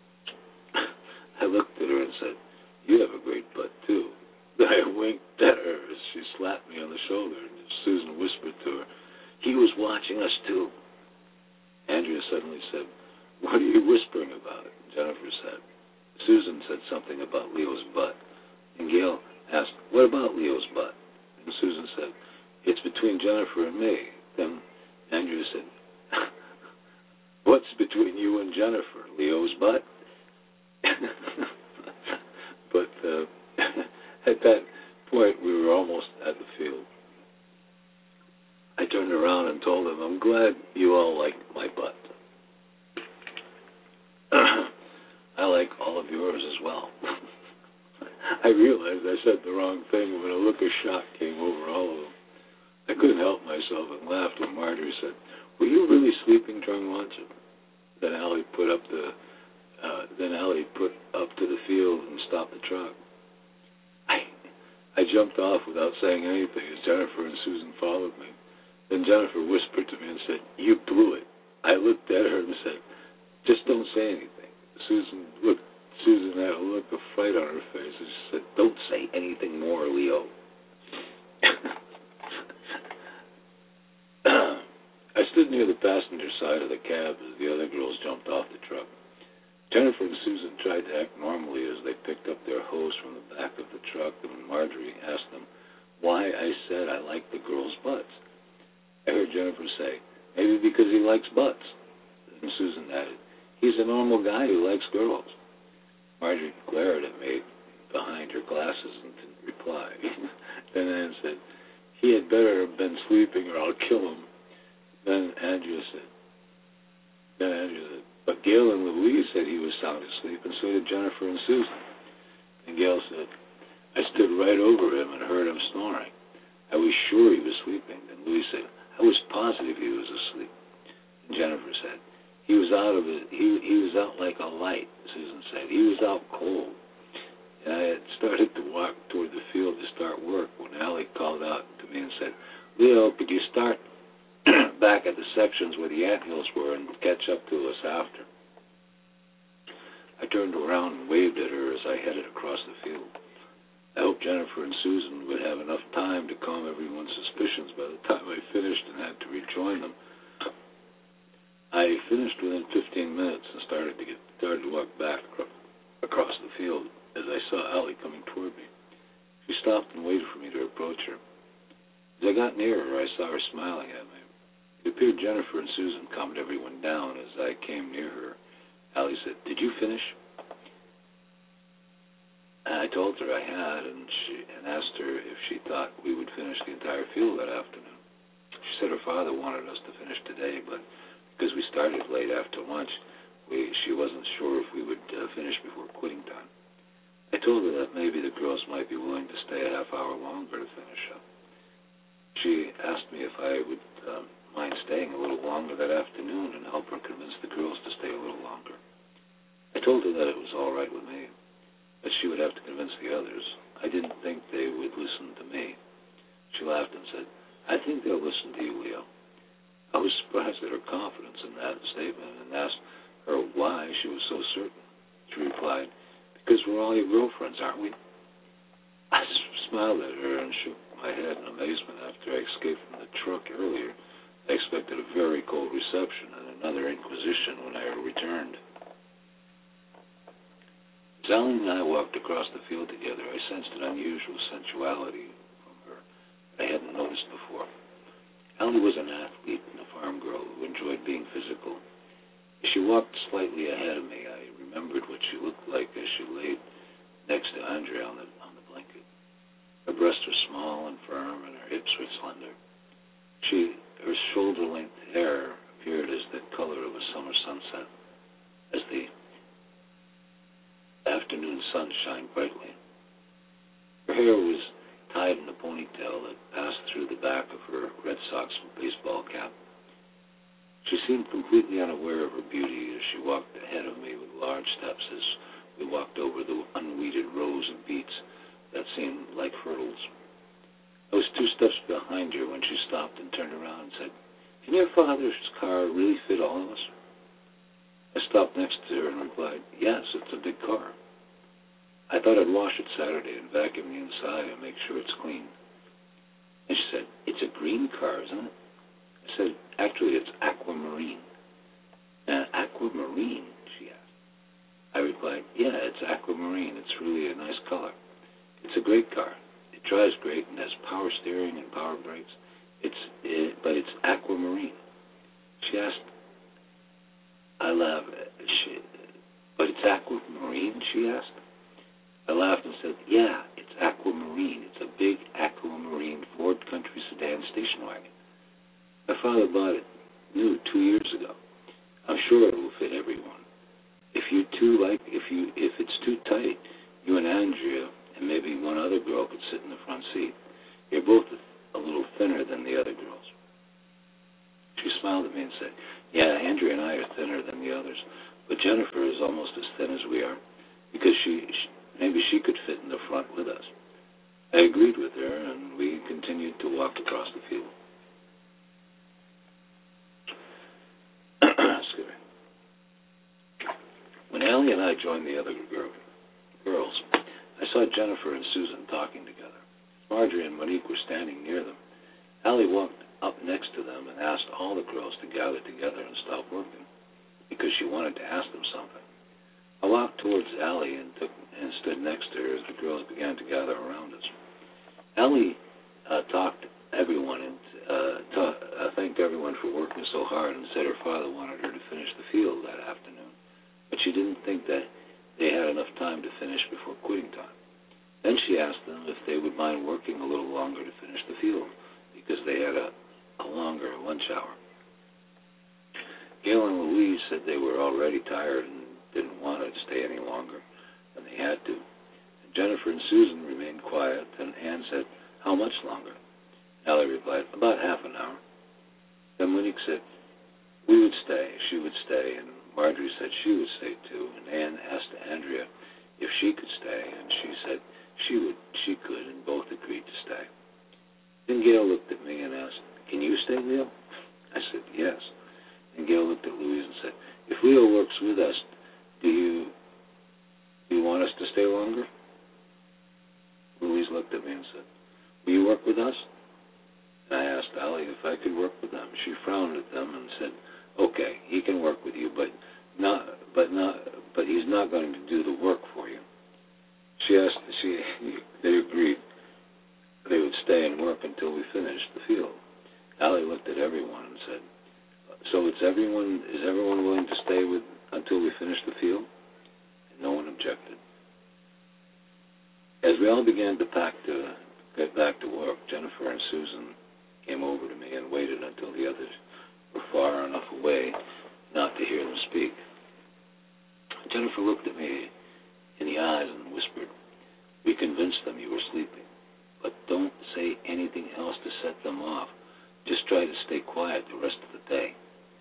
I looked at her and said, "You have a great butt, too." Then I winked at her as she slapped me on the shoulder, and Susan whispered to her, "He was watching us, too." Andrea suddenly said, "What are you whispering about?" Jennifer said. Susan said something about Leo's butt, and Gail asked, "What about Leo's butt?" And Susan said, "It's between Jennifer and me." Then Andrea said, "What's between you and Jennifer? Leo's butt?" But at that point, we were almost at the field. I turned around and told them, "I'm glad you all like my butt. I like all of yours as well." I realized I said the wrong thing when a look of shock came over all of them. I couldn't help myself and laughed when Marjorie said, "Were you really sleeping during lunch?" Then Allie put up to the field and stopped the truck. I jumped off without saying anything as Jennifer and Susan followed me. Then Jennifer whispered to me and said, "You blew it." I looked at her and said, "Just don't say anything." Susan had a look of fright on her face and she said, "Don't say anything more, Leo." I stood near the passenger side of the cab as the other girls jumped off the truck. Jennifer and Susan tried to act normally as they picked up their hose from the back of the truck, and when Marjorie asked them why I said I liked the girls' butts, I heard Jennifer say, "Maybe because he likes butts." And Susan added, "He's a normal guy who likes girls." Marjorie glared at me behind her glasses and didn't reply. Then Ann said, "He had better have been sleeping or I'll kill him." Then Andrea said, "But Gail and Louise said he was sound asleep, and so did Jennifer and Susan." And Gail said, "I stood right over him and heard him snoring. I was sure he was sleeping." And Louise said, "I was positive he was asleep." And Jennifer said, "He was out of it. He was out like a light." Susan said, "He was out cold." And I had started to walk toward the field to start work when Allie called out to me and said, "Leo, could you start back at the sections where the anthills were and catch up to us after?" I turned around and waved at her as I headed across the field. I hoped Jennifer and Susan would have enough time to calm everyone's suspicions by the time I finished and had to rejoin them. I finished within 15 minutes and started to walk back across the field as I saw Allie coming toward me. She stopped and waited for me to approach her. As I got near her, I saw her smiling at me. It appeared Jennifer and Susan calmed everyone down as I came near her. Allie said, "Did you finish?" I told her I had, and asked her if she thought we would finish the entire field that afternoon. She said her father wanted us to finish today, but because we started late after lunch, she wasn't sure if we would finish before quitting time. I told her that maybe the girls might be willing to stay a half hour longer to finish up. She asked me if I would mind staying a little longer that afternoon and help her convince the girls to stay a little longer. I told her that it was all right with me, but she would have to convince the others. I didn't think they would listen to me. She laughed and said, "I think they'll listen to you, Leo." I was surprised at her confidence in that statement and asked her why she was so certain. She replied, "Because we're all your girlfriends, aren't we?" I smiled at her and shook my head in amazement. After I escaped from the truck earlier, I expected a very cold reception and another inquisition when I returned. As Allie and I walked across the field together, I sensed an unusual sensuality from her that I hadn't noticed before. Allie was an athlete and a farm girl who enjoyed being physical. As she walked slightly ahead of me, I remembered what she looked like as she laid next to Andrea on the blanket. Her breasts were small and firm, and her hips were slender. Her hair was tied in a ponytail that passed through the back of her Red Sox baseball cap. She seemed completely unaware of her beauty as she walked ahead of me with large steps as we walked over the unweeded rows of beets that seemed like hurdles. I was 2 steps behind her when she stopped and turned around and said, "Can your father's car really fit all of us?" I stopped next to her and replied, "Yes, it's a big car." I thought I'd wash it Saturday and vacuum the inside and make sure it's clean. And she said, "It's a green car, isn't it?" I said, "Actually, it's aquamarine." Aquamarine, she asked. I replied, "Yeah, it's aquamarine. It's really a nice color. It's a great car. It drives great and has power steering and power brakes. But it's aquamarine." She asked, I laughed. "But it's aquamarine?" she asked. I laughed and said, "Yeah, it's aquamarine. It's a big aquamarine Ford Country sedan station wagon. My father bought it new 2 years ago. I'm sure it will fit everyone. If it's too tight, you and Andrea and maybe one other girl could sit in the front seat. You're both a little thinner than the other girls." She smiled at me and said, "Yeah, Andrea and I are thinner than the others, but Jennifer is almost as thin as we are, because maybe she could fit in the front with us." I agreed with her, and we continued to walk across the field. Excuse me. When Allie and I joined the other girls, I saw Jennifer and Susan talking together. Marjorie and Monique were standing near them. Allie walked up next to them and asked all the girls to gather together and stop working, because she wanted to ask them something. I walked towards Allie and stood next to her as the girls began to gather around us. Allie thanked everyone for working so hard and said her father wanted her to finish the field that afternoon, but she didn't think that they had enough time to finish before quitting time. Then she asked them if they would mind working a little longer to finish the field, because they had a longer lunch hour. Gail and Louise said they were already tired and didn't want to stay any longer than they had to. And Jennifer and Susan remained quiet, and Anne said, "How much longer?" Allie replied, "About half an hour." Then Monique said, "We would stay, she would stay," and Marjorie said she would stay too, and Anne asked Andrea if she could stay, and she said she could, and both agreed to stay. Then Gail looked at me and asked, "Can you stay, Leo?" I said, "Yes." And Gail looked at Louise and said, "If Leo works with us, do you want us to stay longer?" Louise looked at me and said, "Will you work with us?" And I asked Allie if I could work with them. She frowned at them and said, "Okay, he can work with you, but he's not going to do the work for you." They agreed they would stay and work until we finished the field. Allie looked at everyone and said, "So is everyone willing to stay until we finish the field?" And no one objected. As we all began to get back to work, Jennifer and Susan came over to me and waited until the others were far enough away not to hear them speak. Jennifer looked at me in the eyes and whispered, "We convinced them you were sleeping, but don't say anything else to set them off. Just try to stay quiet the rest of the day."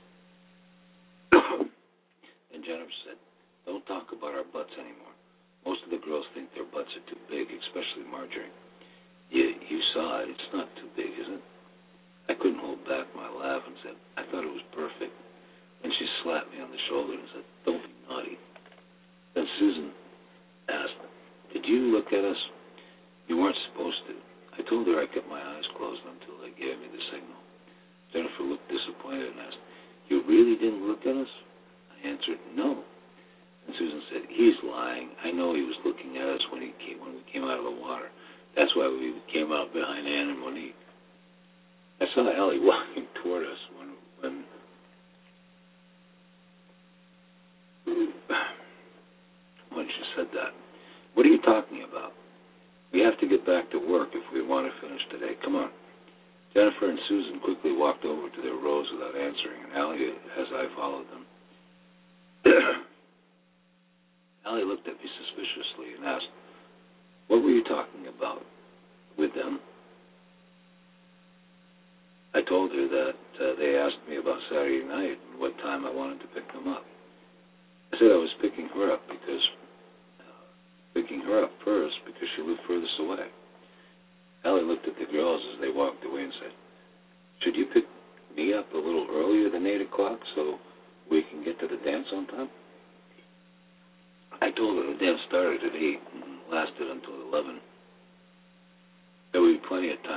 And Jennifer said, "Don't talk about our butts anymore. Most of the girls think their butts are too big, especially Marjorie. You saw it. It's not too big, is it?" I couldn't hold back my laugh and said, "I thought it was perfect." And she slapped me on the shoulder and said, "Don't be naughty." Then Susan asked, "Did you look at us? You weren't supposed to." I told her I kept my eyes closed until they gave me the signal. Jennifer looked disappointed and asked, "You really didn't look at us?" I answered, "No." And Susan said, "He's lying. I know he was looking at us when we came out of the water. That's why we came out behind Anne and Monique." I saw Allie walking toward us when she said that. "What are you talking about? We have to get back to work if we want to finish today. Come on." Jennifer and Susan quickly walked over to their rows without answering, and Allie, as I followed them. Allie looked at me suspiciously and asked, "What were you talking about?"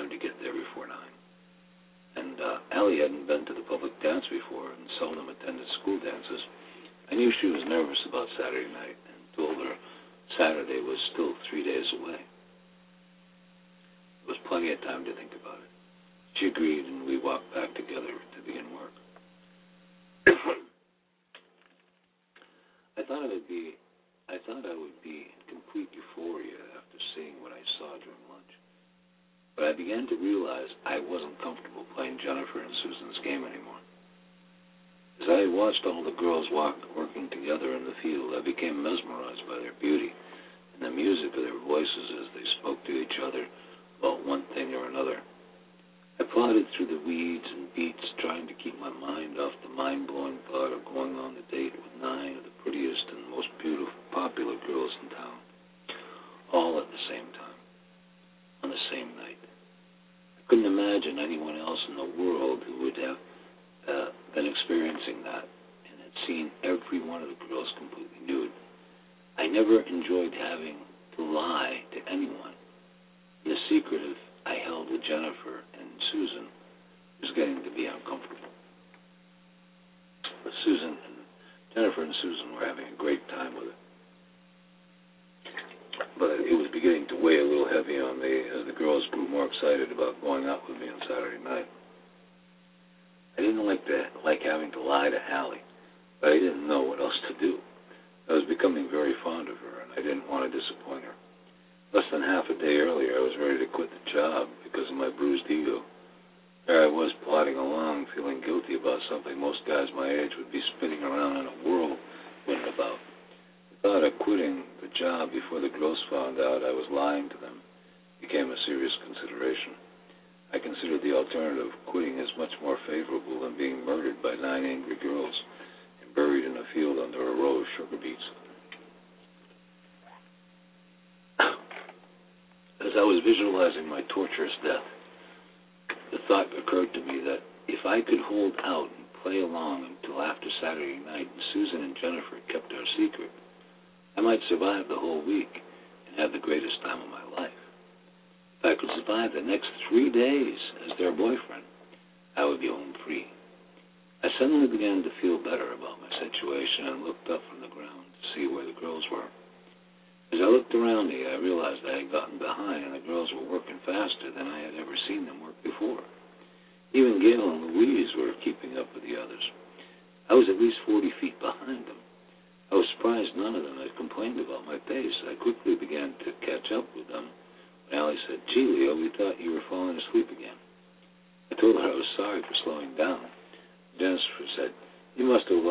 time to get there before 9. And Allie hadn't been to the public dance before and seldom attended school dances. I knew she was nervous about Saturday night and told her Saturday was still 3 days away. There was plenty of time to think about it. She agreed, and we walked back together to begin work. I thought I would be in complete euphoria after seeing what I saw during lunch. But I began to realize I wasn't comfortable playing Jennifer and Susan's game anymore. As I watched all the girls working together in the field, I became mesmerized by their beauty and the music of their voices as they spoke to each other about one thing or another. I plodded through the weeds and beats, trying to keep my mind off the mind-blowing thought of going on a date with 9 of the prettiest and most beautiful, popular girls in town, all at the same time, on the same night. I couldn't imagine anyone else in the world who would have been experiencing that and had seen every one of the girls completely nude. I never enjoyed having to lie to anyone. The secretive I held with Jennifer and Susan was getting to be uncomfortable. But Jennifer and Susan were having a great time with it. But it was beginning to weigh a little heavy on me as the girls grew more excited about going out with me on Saturday night. I didn't like having to lie to Allie, but I didn't know what else to do. I was becoming very fond of her, and I didn't want to disappoint her. Less than half a day earlier, I was ready to quit the job because of my bruised ego. There I was plodding along, feeling guilty about something most guys my age would be spinning around in a whirlwind about. The thought of quitting the job before the girls found out I was lying to them became a serious consideration. I considered the alternative of quitting as much more favorable than being murdered by 9 angry girls and buried in a field under a row of sugar beets. As I was visualizing my torturous death, the thought occurred to me that if I could hold out and play along until after Saturday night and Susan and Jennifer kept our secret, I might survive the whole week and have the greatest time of my life. If I could survive the next 3 days as their boyfriend, I would be home free. I suddenly began to feel better about my situation and looked up from the ground to see where the girls were. As I looked around me, I realized I had gotten behind and the girls were working faster than I had ever seen them work before. Even Gail and Louise were keeping up with the others. I was at least 40 feet behind them. I was surprised none of them had complained about my pace. I quickly began to catch up with them when Allie said, "Gee, Leo, we thought you were falling asleep again." I told her I was sorry for slowing down. Jennifer said, You must have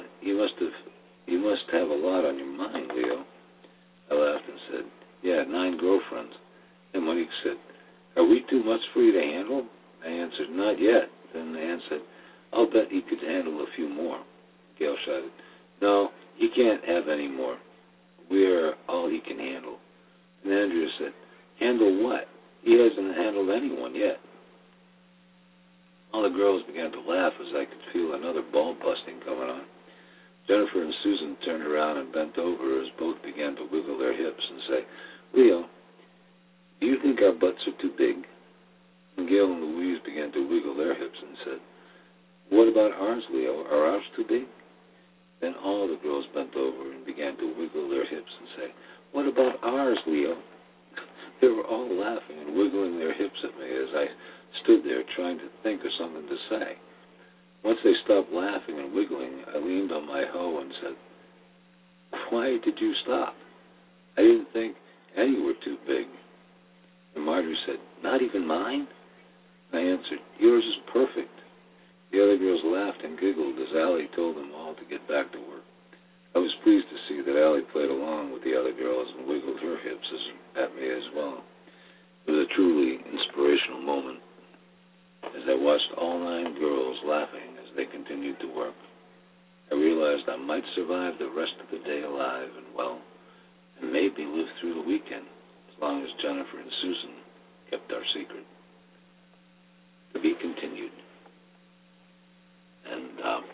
a lot on your mind, Leo." I laughed and said, "Yeah, 9 girlfriends." And Monique said, "Are we too much for you to handle?" I answered, "Not yet." Then Ann said, "I'll bet you could handle a few more." Gail shouted, "No, he can't have any more. We're all he can handle." And Andrea said, "Handle what? He hasn't handled anyone yet." All the girls began to laugh as I could feel another ball busting coming on. Jennifer and Susan turned around and bent over as both began to wiggle their hips and say, "Leo, do you think our butts are too big?" And Gail and Louise began to wiggle their hips and said, "What about ours, Leo? Are ours too big?" Then all the girls bent over and began to wiggle their hips and say, "What about ours, Leo?" They were all laughing and wiggling their hips at me as I stood there trying to think of something to say. Once they stopped laughing and wiggling, I leaned on my hoe and said, "Why did you stop? I didn't think any were too big." And Marjorie said, "Not even mine?" I answered, "Yours is perfect." The other girls laughed and giggled as Allie told them all to get back to work. I was pleased to see that Allie played along with the other girls and wiggled her hips at me as well. It was a truly inspirational moment as I watched all 9 girls laughing as they continued to work. I realized I might survive the rest of the day alive and well, and maybe live through the weekend as long as Jennifer and Susan kept our secret. To be continued. And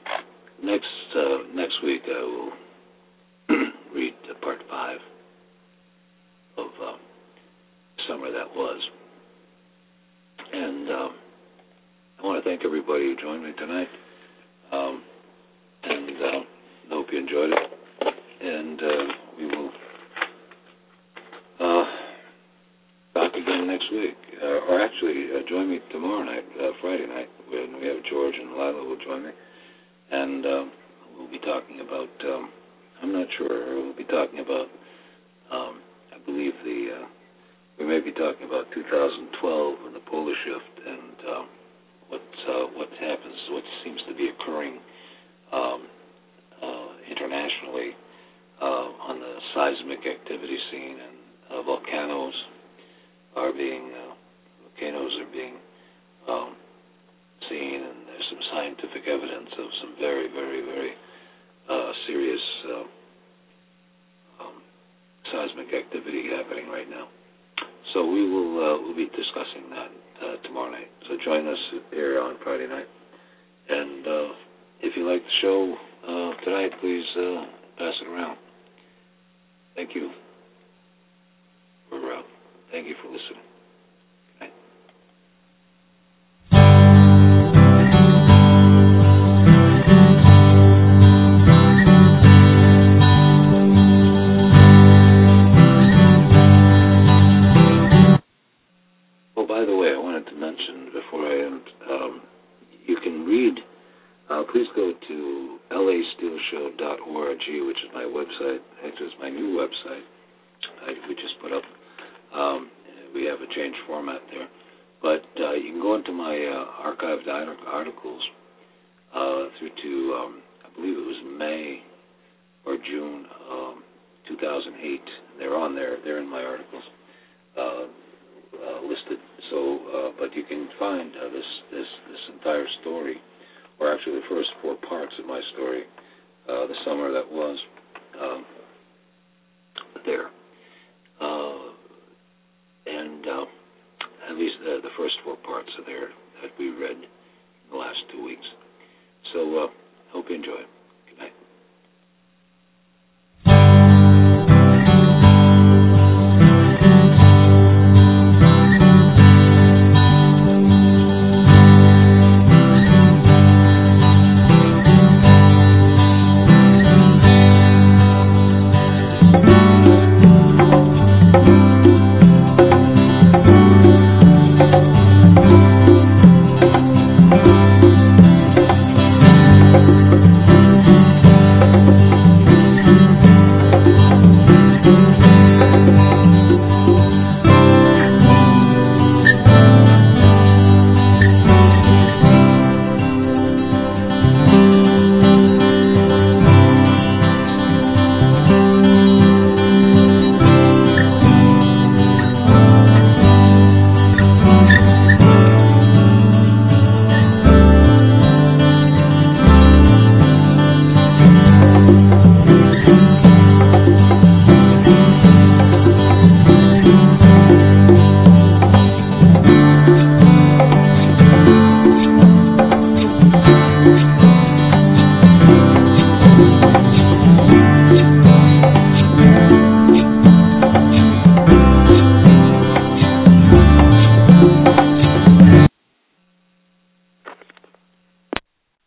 next week I will read part 5 of Summer That Was. thank everybody who joined me tonight. And I hope you enjoyed it. And we will back again next week. Or actually, join me tomorrow night, Friday night, when we have George and Lila will join me. And we'll be talking about, I'm not sure, we'll be talking about, I believe we may be talking about 2012 and the polar shift and what happens, what seems to be occurring internationally on the seismic activity scene, and volcanoes are being seen, and there's some scientific evidence of some very, very, very serious seismic activity happening right now. So we'll be discussing that tomorrow night. So join us here on Friday night. And if you like the show tonight, please pass it around. Thank you. Thank you for listening. Good night. Oh, by the way, I wanted to mention before I end, you can read, please go to lasteelshow.org, which is my website. Actually, it's my new website we just put up. We have a changed format there. But you can go into my archived articles through to, I believe it was May or June 2008. They're on there. They're in my articles listed. So, but you can find this entire story, or actually the first 4 parts of my story, the summer that was, there. And at least the first 4 parts are there that we read in the last 2 weeks. So hope you enjoy it.